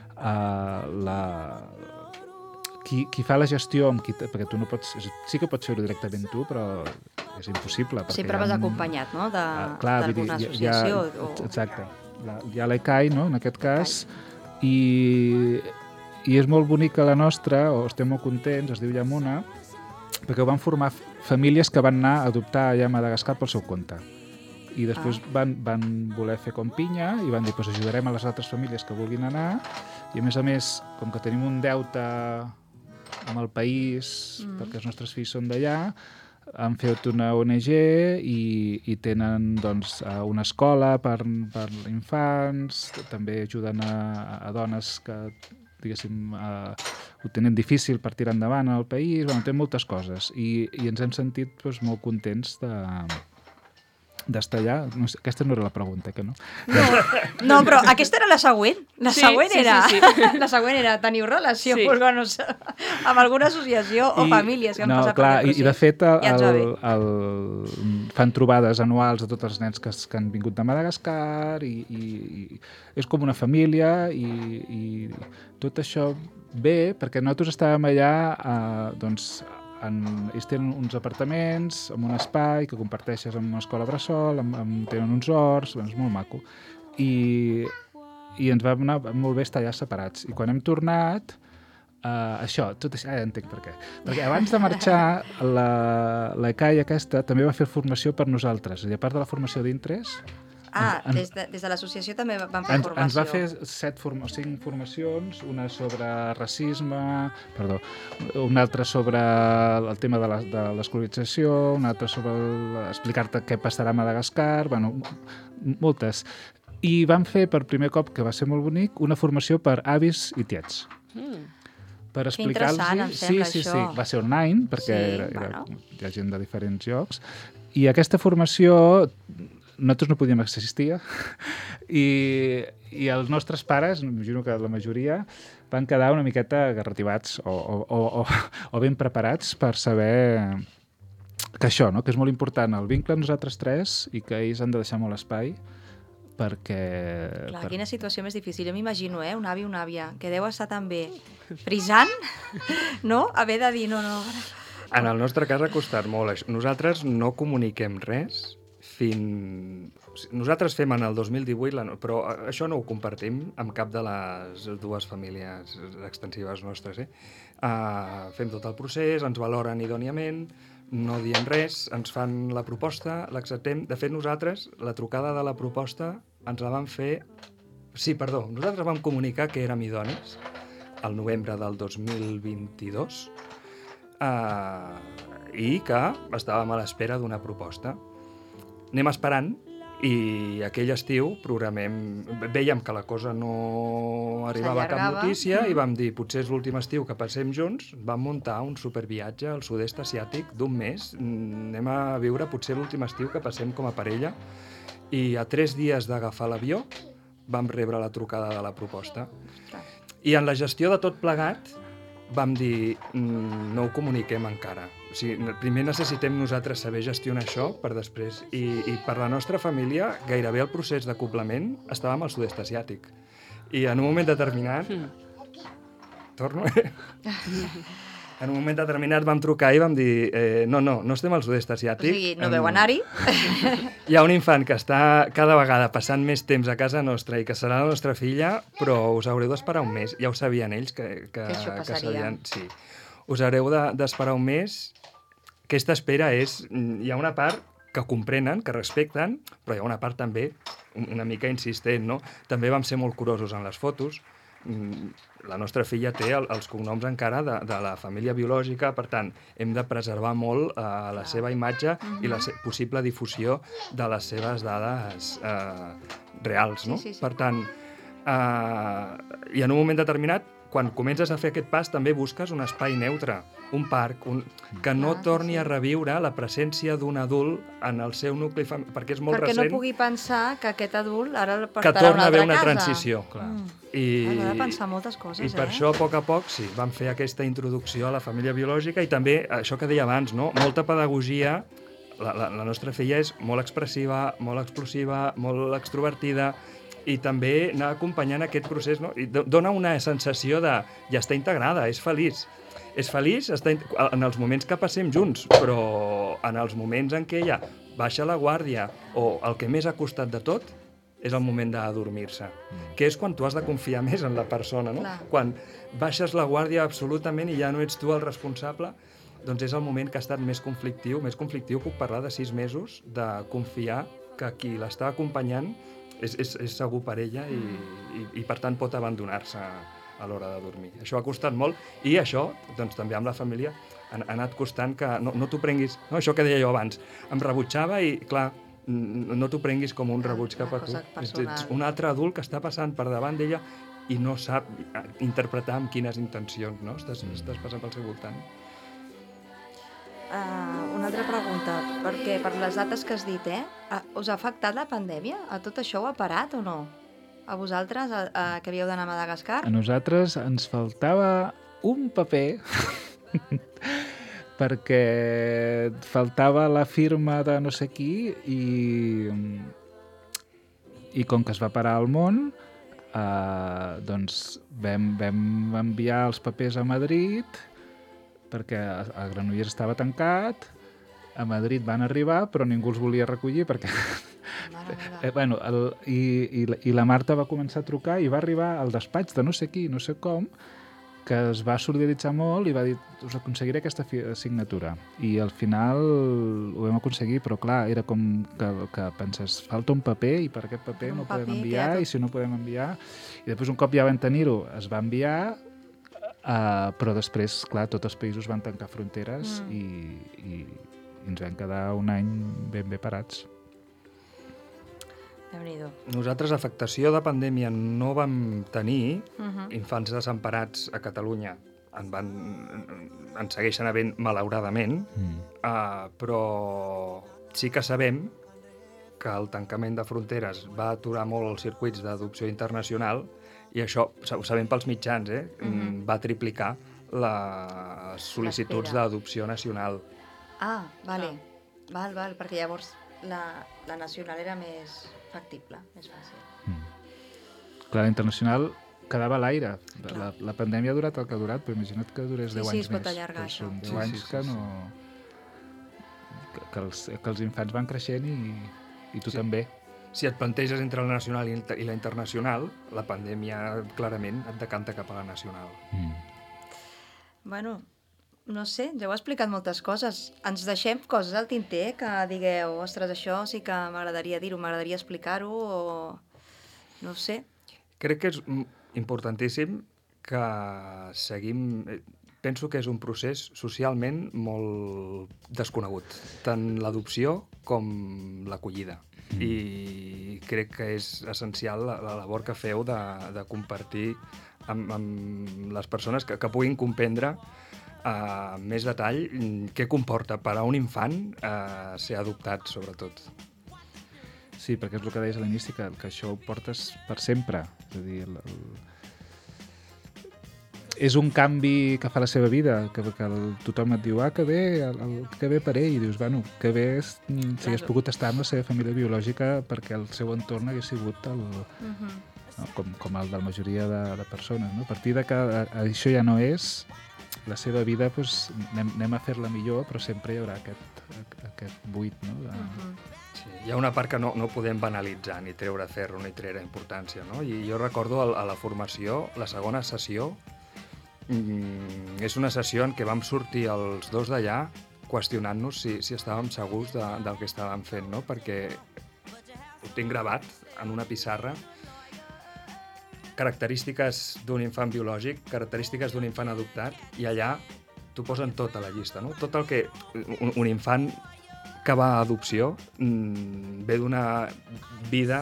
S4: qui fa la gestió, perquè tu no pots... Sí que pots fer-ho directament tu, però és impossible.
S1: Sempre vas acompanyat, no?, d'alguna associació.
S4: Exacte. Hi ha l'ECAI, no?, en aquest cas, i és molt bonica la nostra, o estem molt contents, es diu Llamuna, perquè van formar famílies que van anar a adoptar allà a Madagascar pel seu compte. I després van voler fer com pinya i van dir, doncs ajudarem a les altres famílies que vulguin anar, i a més, com que tenim un deute amb el país, perquè els nostres fills són d'allà, han fet una ONG i tenen doncs, una escola per infants, també ajuden a dones que, diguéssim, ho tenen difícil per tirar endavant al país, bueno, tenen moltes coses i ens hem sentit doncs, molt contents d'estar allà. No sé, aquesta no era la pregunta, que no?
S1: No, però aquesta era la següent. La següent era, teniu relació amb alguna associació o famílies que han passat per aquest procés?
S4: I de fet fan trobades anuals de tots els nens que han vingut de Madagascar i és com una família i tot això bé, perquè nosaltres estàvem allà doncs ells tenen uns apartaments amb un espai que comparteixes amb una escola bressol, tenen uns horts, és molt maco. I ens va anar molt bé estar allà separats. I quan hem tornat, tot això, ja entenc per què. Perquè abans de marxar, l'ECAI aquesta també va fer formació per nosaltres. I a part de la formació d'Intres...
S1: des de l'associació també van fer formació.
S4: Ens va fer 5 formacions, una sobre racisme, una altra sobre el tema de l'escolarització, una altra sobre explicar-te què passarà a Madagascar, bueno, moltes. I van fer per primer cop, que va ser molt bonic, una formació per avis i tiets. Per explicar-los...
S1: Interessant, em sembla, això.
S4: Sí, va ser online, perquè hi ha gent de diferents llocs. I aquesta formació... Nosaltres no podíem assistir i els nostres pares, m'imagino que la majoria, van quedar una miqueta garrativats o ben preparats per saber que això, no? Que és molt important el vincle amb nosaltres tres i que ells han de deixar molt espai perquè...
S1: Clar, quina situació més difícil. Jo m'imagino, un avi o una àvia, que deu estar també frisant, no? Haver de dir, no,
S5: En el nostre cas ha costat molt. Nosaltres no comuniquem res Nosaltres fem en el 2018, però això no ho compartim amb cap de les dues famílies extensives nostres. Fem tot el procés, ens valoren idòniament, no diem res, ens fan la proposta, l'acceptem. De fet, nosaltres, la trucada de la proposta ens la vam fer... Sí, perdó, nosaltres vam comunicar que érem idonis al novembre del 2022 i que estàvem a l'espera d'una proposta. Anem esperant i aquell estiu veiem que la cosa no arribava a cap notícia i vam dir, potser és l'últim estiu que passem junts. Vam muntar un superviatge al sud-est asiàtic d'un mes. Anem a viure potser l'últim estiu que passem com a parella i a 3 dies d'agafar l'avió vam rebre la trucada de la proposta. I en la gestió de tot plegat vam dir, no ho comuniquem encara. O sigui, primer necessitem nosaltres saber gestionar això per després. I per la nostra família, gairebé el procés d'acoblament estàvem al sud-est asiàtic. I en un moment determinat... Torno? En un moment determinat vam trucar i vam dir no estem al sud-est asiàtic.
S1: O sigui, no veu anar-hi?
S5: Hi ha un infant que està cada vegada passant més temps a casa nostra i que serà la nostra filla, però us haureu d'esperar un mes. Ja ho sabien ells que
S1: això passaria.
S5: Sí. Us haureu d'esperar un mes. Aquesta espera és... Hi ha una part que comprenen, que respecten, però hi ha una part també una mica insistent, no? També vam ser molt curosos en les fotos. La nostra filla té els cognoms encara de la família biològica, per tant, hem de preservar molt la seva imatge i la possible difusió de les seves dades reals, no?
S1: Sí.
S5: Per tant, i en un moment determinat, quan comences a fer aquest pas, també busques un espai neutre, un parc, que no torni a reviure la presència d'un adult en el seu nucli familiar, perquè és molt recent.
S1: Perquè no pugui pensar que aquest adult ara
S5: que
S1: portarà
S5: torna a haver una
S1: casa.
S5: transició.
S1: Hem de pensar moltes coses,
S5: I per això, a poc, sí, vam fer aquesta introducció a la família biològica i també, això que deia abans, no? Molta pedagogia. La nostra filla és molt expressiva, molt explosiva, molt extrovertida, i també anar acompanyant aquest procés, no? I dona una sensació de ja està integrada, és feliç. És feliç en els moments que passem junts, però en els moments en què ella baixa la guàrdia o el que més ha costat de tot és el moment d'adormir-se, que és quan tu has de confiar més en la persona, no?
S1: Clar.
S5: Quan baixes la guàrdia absolutament i ja no ets tu el responsable, doncs és el moment que ha estat més conflictiu. Més conflictiu puc parlar de 6 mesos de confiar que qui l'està acompanyant és segur per ella i per tant pot abandonar-se a l'hora de dormir. Això ha costat molt i això, doncs també amb la família, ha anat costant que no t'ho prenguis... No, això que deia jo abans, em rebutjava i, clar, no t'ho prenguis com un rebuig cap a tu. Ets un altre adult que està passant per davant d'ella i no sap interpretar amb quines intencions, no? Estàs passant pel seu voltant.
S1: Una altra pregunta, perquè per les dates que has dit, us ha afectat la pandèmia? A tot això ho ha parat o no? A vosaltres, que havíeu d'anar a Madagascar?
S4: A nosaltres ens faltava un paper perquè faltava la firma de no sé qui i com que es va parar el món, doncs vam enviar els papers a Madrid perquè a Granollers estava tancat, a Madrid van arribar però ningú els volia recollir perquè... I la Marta va començar a trucar i va arribar al despatx de no sé qui, no sé com, que es va solidaritzar molt i va dir, us aconseguiré aquesta signatura. I al final ho vam aconseguir, però clar, era com que penses, falta un paper i per aquest paper no podem enviar, i si no podem enviar... I després un cop ja van tenir-ho, es va enviar, però després, clar, tots els països van tancar fronteres i ens vam quedar un any ben bé parats.
S5: Nosaltres, afectació de pandèmia no vam tenir. Infants desemparats a Catalunya en segueixen havent, malauradament, però sí que sabem que el tancament de fronteres va aturar molt els circuits d'adopció internacional i això, ho sabem pels mitjans, va triplicar les sol·licituds d'adopció nacional.
S1: Vale, perquè llavors la nacional era més factible, més fàcil.
S4: Clar, la internacional quedava a l'aire. La pandèmia ha durat el que ha durat, però imagina't que durés 10 anys més.
S1: Sí, es pot allargar,
S4: Doncs
S1: això.
S4: són 10 anys que no... Que els infants van creixent i tu també.
S5: Si et planteges entre la nacional i la internacional, la pandèmia clarament et decanta cap a la nacional.
S1: Bueno, no sé, ja heu explicat moltes coses. Ens deixem coses al tinter que digueu, ostres, això sí que m'agradaria dir-ho, m'agradaria explicar-ho, o no sé.
S5: Crec que és importantíssim que seguim... Penso que és un procés socialment molt desconegut, tant l'adopció com l'acollida. I crec que és essencial la labor que feu de compartir amb les persones que puguin comprendre amb més detall què comporta per a un infant ser adoptat, sobretot.
S4: Sí, perquè és el que deies a l'inici, que això ho portes per sempre. És a dir, és un canvi que fa la seva vida, que tothom et diu, que bé per ell, i dius, bueno, que bé si hagués pogut estar amb la seva família biològica perquè el seu entorn hagués sigut com el de la majoria de persones. No? A partir de que això ja no és, la seva vida doncs, anem a fer-la millor, però sempre hi haurà aquest buit. No?
S5: Sí, hi ha una part que no podem banalitzar, ni treure ferro, ni treure importància. No? I jo recordo a la formació, la segona sessió, és una sessió en què vam sortir els dos d'allà qüestionant-nos si estàvem segurs del que estàvem fent, no? Perquè ho tinc gravat en una pissarra, característiques d'un infant biològic, característiques d'un infant adoptat, i allà t'ho posen tot a la llista, no? Tot el que un infant que va a adopció ve d'una vida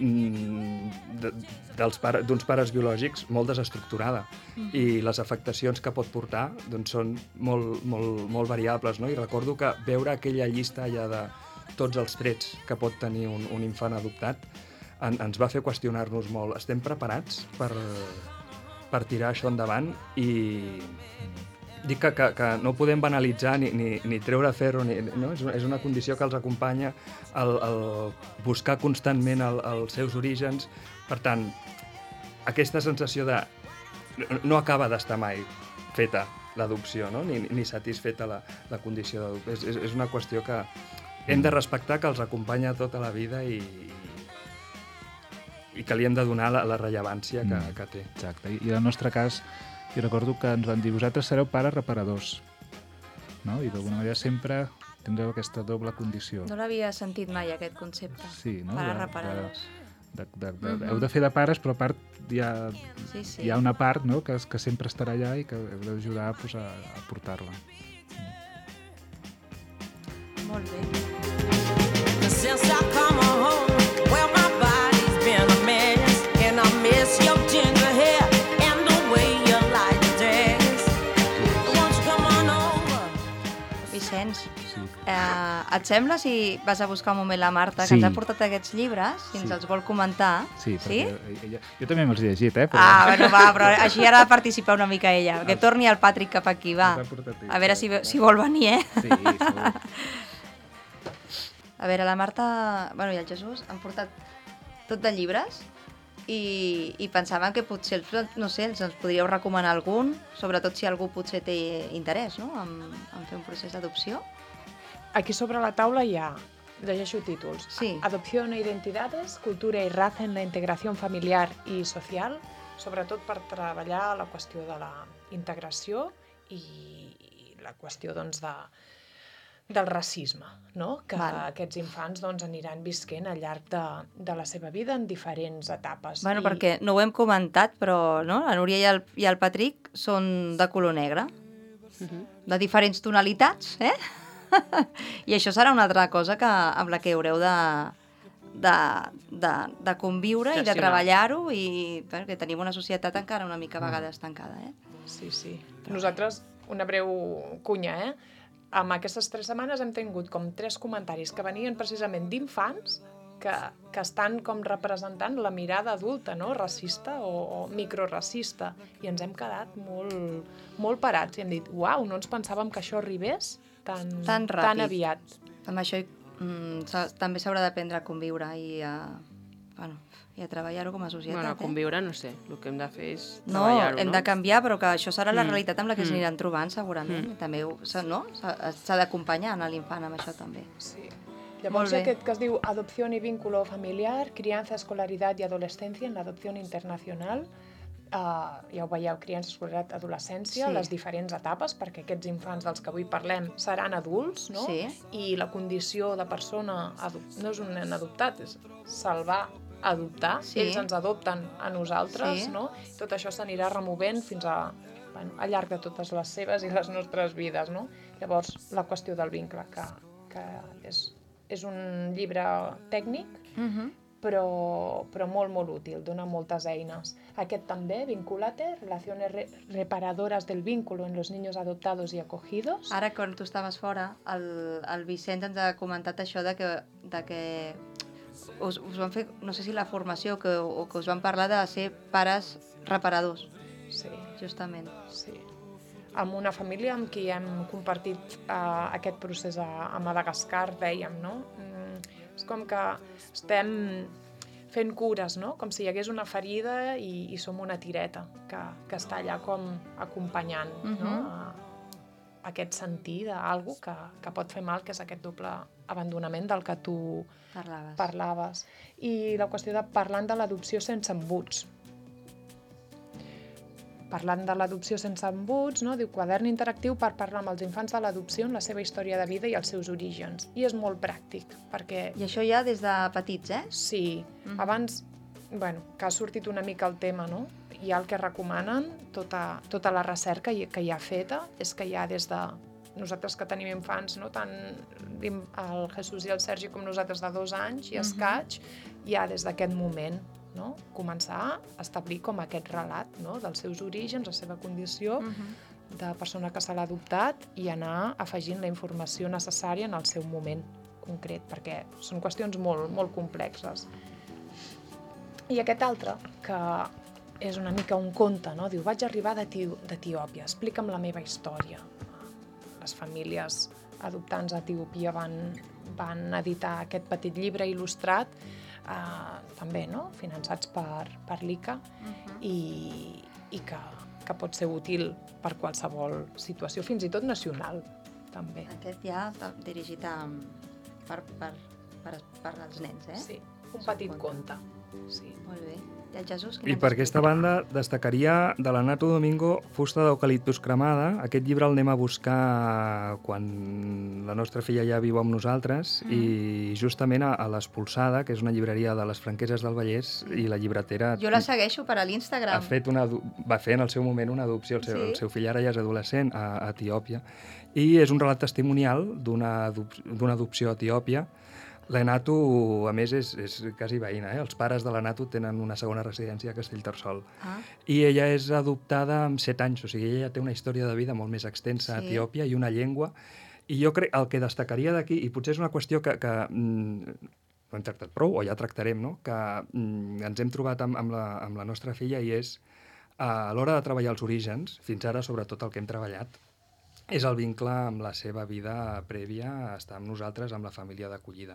S5: d'uns pares biològics molt desestructurada i les afectacions que pot portar doncs, són molt variables. No? I recordo que veure aquella llista allà de tots els trets que pot tenir un infant adoptat ens va fer qüestionar-nos molt. Estem preparats per tirar això endavant? I dic que no podem banalitzar ni treure ferro, no? És una condició que els acompanya el buscar constantment els seus orígens. Per tant, aquesta sensació de no acaba d'estar mai feta l'adopció, no? ni satisfeta la condició d'adopció. És una qüestió que hem de respectar, que els acompanya tota la vida i que li hem de donar la rellevància que té.
S4: Exacte. I en el nostre cas, i recordo que ens van dir, vosaltres sereu pares reparadors, no? I d'alguna manera sempre tindreu aquesta doble condició.
S1: No l'havia sentit mai, aquest concepte.
S4: Sí, no?
S1: Pares reparadors.
S4: Heu de fer de pares, però a part hi ha una part, no? que sempre estarà allà i que heu d'ajudar pues, a portar-la.
S1: Molt bé.
S2: Since I come home, well, my body's been a mess, and I miss your ginger hair and the way you like to dance. Won't you come on over?
S1: Vicenç,
S4: Sí.
S1: et sembla si vas a buscar un moment la Marta, que
S4: Sí.
S1: ens ha portat aquests llibres, si ens els vol comentar?
S4: Sí, perquè jo també me'ls he llegit, Però...
S1: Bueno, va, però així ara ha de participar una mica ella. Que torni el Patrick cap aquí, va.
S4: Els ha portat ell,
S1: A veure si vol venir,
S4: Sí, segur.
S1: A veure, la Marta i el Jesús han portat tot de llibres i pensàvem que potser, no sé, ens podríeu recomanar algun, sobretot si algú potser té interès, no?, en fer un procés d'adopció.
S6: Aquí sobre la taula hi ha, llegeixo títols,
S1: Sí.
S6: Adopción e identidades, cultura i raza en la integración familiar i social, sobretot per treballar la qüestió de la integració i la qüestió doncs, del racisme, no? Que aquests infants doncs, aniran visquent al llarg de la seva vida en diferents etapes.
S1: Perquè no ho hem comentat, però no? La Núria i el Patrick són de color negre, de diferents tonalitats, I això serà una altra cosa amb la que haureu de conviure i de treballar-ho, perquè tenim una societat encara una mica a vegades tancada,
S6: Sí. Nosaltres, una breu cunya, amb aquestes 3 setmanes hem tingut com 3 comentaris que venien precisament d'infants que estan com representant la mirada adulta, no? Racista o microracista, i ens hem quedat molt parats i hem dit, uau, no ens pensàvem que això arribés tan aviat.
S1: Amb això també s'haurà d'aprendre a conviure i bueno, i a treballar-ho com a societat.
S3: Bueno, conviure, no sé, el que hem de fer és
S1: No,
S3: treballar-ho,
S1: hem de canviar, però que això serà la realitat amb la que
S3: Mm.
S1: s'aniran trobant, segurament. També no? S'ha d'acompanyar a l'infant amb això, també.
S6: Sí.
S1: Molt
S6: Llavors,
S1: bé.
S6: aquest que es diu Adopción y vínculo familiar, crianza, escolaridad y adolescencia en la adopción internacional, ja ho veieu, criança, escolaritat, adolescència,
S1: Sí.
S6: les diferents etapes, perquè aquests infants dels que avui parlem seran adults, no?
S1: Sí.
S6: I la condició de persona no és un nen adoptat, se'l va adoptar,
S1: Sí.
S6: ells ens adopten a nosaltres,
S1: Sí.
S6: no? Tot això s'anirà removent fins al llarg de totes les seves i les nostres vides, no? Llavors, la qüestió del vincle, que és un llibre tècnic, però molt, molt útil, dona moltes eines. Aquest també, Vinculate, Relaciones reparadoras del vínculo en los niños adoptados y acogidos.
S1: Ara, quan tu estaves fora, el Vicenç ens ha comentat això de que us van fer, no sé si la formació o que us van parlar de ser pares reparadors,
S6: Sí,
S1: justament.
S6: sí. Amb una família amb qui hem compartit aquest procés a Madagascar, dèiem, no? És com que estem fent cures, no? Com si hi hagués una ferida i som una tireta que està allà com acompanyant, no? Aquest sentir d'algú que pot fer mal, que és aquest doble abandonament del que tu parlaves. I la qüestió de parlant de l'adopció sense embuts. Parlant de l'adopció sense embuts, no? Diu quadern interactiu per parlar amb els infants de l'adopció en la seva història de vida i els seus orígens. I és molt pràctic, perquè...
S1: I això ja des de petits, eh?
S6: Sí. Abans, bueno, que ha sortit una mica el tema, no? I el que recomanen, tota la recerca que hi ha feta, és que ja des de nosaltres que tenim infants, no? Tant el Jesús i el Sergi com nosaltres de 2 anys i escaig, ja des d'aquest moment, no? Començar a establir com aquest relat, no? Dels seus orígens, la seva condició de persona que se l'ha adoptat i anar afegint la informació necessària en el seu moment concret, perquè són qüestions molt, molt complexes. I aquest altre, que és una mica un conte, no? Diu, vaig arribar d'Etiòpia, explica'm la meva història. Les famílies adoptants a Etiòpia van editar aquest petit llibre il·lustrat, també, no? Finançats per l'ICA, i que pot ser útil per qualsevol situació, fins i tot nacional, també.
S1: Aquest ja dirigit per als nens, eh?
S6: Sí, un petit conte. Sí.
S1: Molt bé. I el Jesús?
S5: I per aquesta banda destacaria de la Nato Domingo Fusta d'eucaliptus cremada. Aquest llibre el anem a buscar quan la nostra filla ja viu amb nosaltres i justament a l'Espolsada, que és una llibreria de les Franqueses del Vallès, i la llibretera...
S1: Jo la segueixo per a l'Instagram.
S5: Va fer en el seu moment una adopció, el seu fill ara ja és adolescent, a Etiòpia, i és un relat testimonial d'una adopció a Etiòpia. L'Enato, a més, és quasi veïna. Els pares de l'Enato tenen una segona residència a Castellterçol. I ella és adoptada amb 7 anys, o sigui, ella té una història de vida molt més extensa a Etiòpia i una llengua. I jo crec el que destacaria d'aquí, i potser és una qüestió que no hem tractat prou, o ja tractarem, no? Que ens hem trobat amb la nostra filla, i és a l'hora de treballar els orígens, fins ara sobretot el que hem treballat, és el vincle amb la seva vida prèvia a estar amb nosaltres, amb la família d'acollida.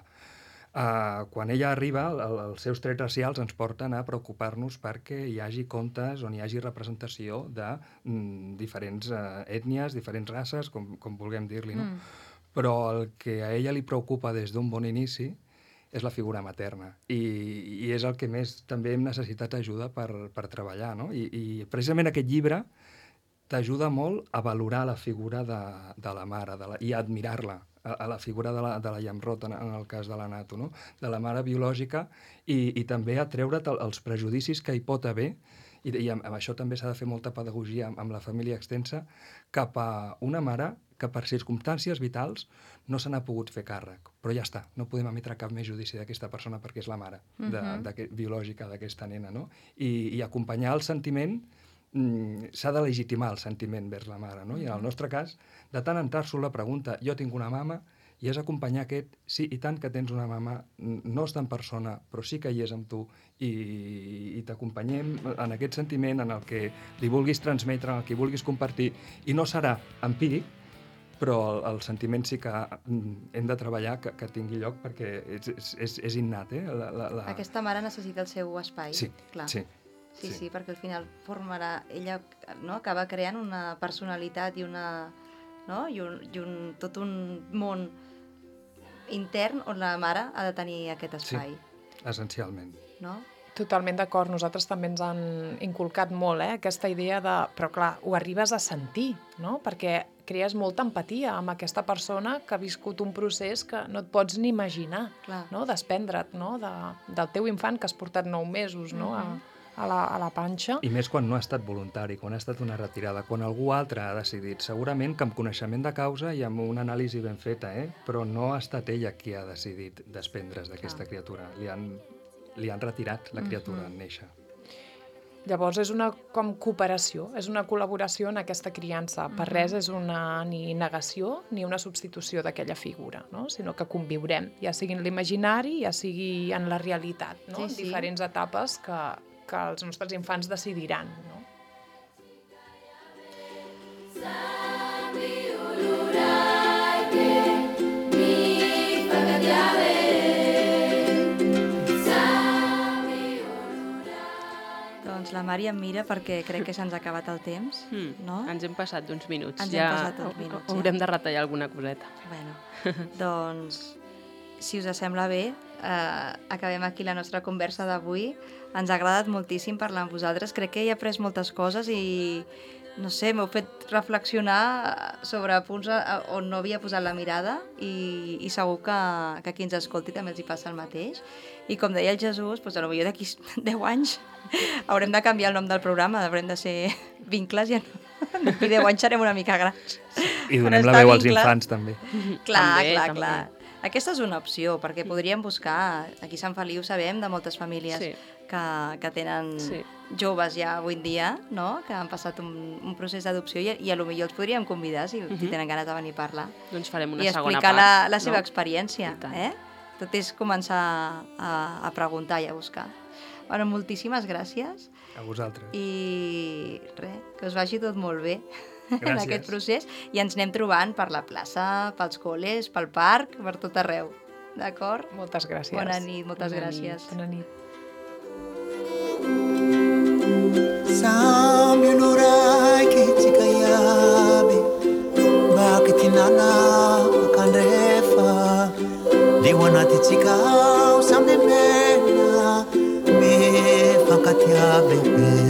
S5: Quan ella arriba, els seus trets racials ens porten a preocupar-nos perquè hi hagi contes on hi hagi representació de diferents ètnies, diferents races, com vulguem dir-li, no? Però el que a ella li preocupa des d'un bon inici és la figura materna, i és el que més també hem necessitat ajuda per treballar, no? I precisament aquest llibre t'ajuda molt a valorar la figura de la mare i a admirar-la, a la figura de la Yamrot, en el cas de l'Anato, no? De la mare biològica, i també a treure't els prejudicis que hi pot haver, i amb això també s'ha de fer molta pedagogia amb la família extensa, cap a una mare que per circumstàncies vitals no se n'ha pogut fer càrrec. Però ja està, no podem emetre cap més judici d'aquesta persona perquè és la mare biològica d'aquesta nena, no? I acompanyar el sentiment, s'ha de legitimar el sentiment vers la mare, no? I en el nostre cas, de tant en tant surt la pregunta, jo tinc una mama, i és acompanyar aquest, sí, i tant que tens una mama, no està en persona, però sí que hi és amb tu, i t'acompanyem en aquest sentiment en el que li vulguis transmetre, en el que vulguis compartir, i no serà empíric, però el sentiment sí que hem de treballar que tingui lloc perquè és innat,
S1: Aquesta mare necessita el seu espai.
S5: Sí,
S1: clar.
S5: sí.
S1: Sí, perquè al final formarà... Ella acaba creant una personalitat i tot un món intern on la mare ha de tenir aquest espai.
S5: Sí, essencialment.
S1: No?
S6: Totalment d'acord. Nosaltres també ens han inculcat molt aquesta idea de... Però clar, ho arribes a sentir, no? Perquè crees molta empatia amb aquesta persona que ha viscut un procés que no et pots ni imaginar, no? Desprendre't, no? Del teu infant que has portat 9 mesos, no? A la panxa.
S5: I més quan no ha estat voluntari, quan ha estat una retirada, quan algú altre ha decidit. Segurament que amb coneixement de causa i amb una anàlisi ben feta, però no ha estat ella qui ha decidit desprendre's d'aquesta criatura. Li han retirat la criatura en néixer.
S6: Llavors és una com cooperació, és una col·laboració en aquesta criança. Per res és una ni negació ni una substitució d'aquella figura, no? Sinó que conviurem, ja sigui en l'imaginari, ja sigui en la realitat, no? En diferents etapes que els nostres infants decidiran, no?
S1: Doncs la Mari em mira perquè crec que se'ns ha acabat el temps, no?
S3: Ens hem passat d'uns minuts.
S1: Ens hem passat uns minuts,
S3: haurem de retallar alguna coseta.
S1: Bueno, doncs, si us sembla bé, acabem aquí la nostra conversa d'avui. Ens ha agradat moltíssim parlar amb vosaltres. Crec que he après moltes coses i, no sé, m'heu fet reflexionar sobre punts on no havia posat la mirada i segur que qui ens escolti també els hi passa el mateix. I com deia el Jesús, doncs, potser d'aquí 10 anys haurem de canviar el nom del programa, haurem de ser Vincles i d'aquí 10 anys serem una mica grans.
S5: I donem la veu als infants també.
S1: Clar. Aquesta és una opció, perquè podríem buscar, aquí a Sant Feliu sabem de moltes famílies que tenen joves ja avui en dia, no? Que han passat un procés d'adopció i potser els podríem convidar si tenen ganes de venir a parlar.
S3: Doncs farem una
S1: segona part. I explicar la seva experiència. Tot és començar a preguntar i a buscar. Bueno, moltíssimes gràcies.
S5: A vosaltres.
S1: I res, que us vagi tot molt bé.
S5: Gràcies.
S1: En aquest procés, i ens anem trobant per la plaça, pels col·les, pel parc, per tot arreu. D'acord?
S6: Moltes gràcies.
S1: Bona nit, moltes gràcies.
S6: Bona nit.
S2: Sambil nurai kechikayabe bakitinana kandefa diwana tichika samne mena me fakatiabe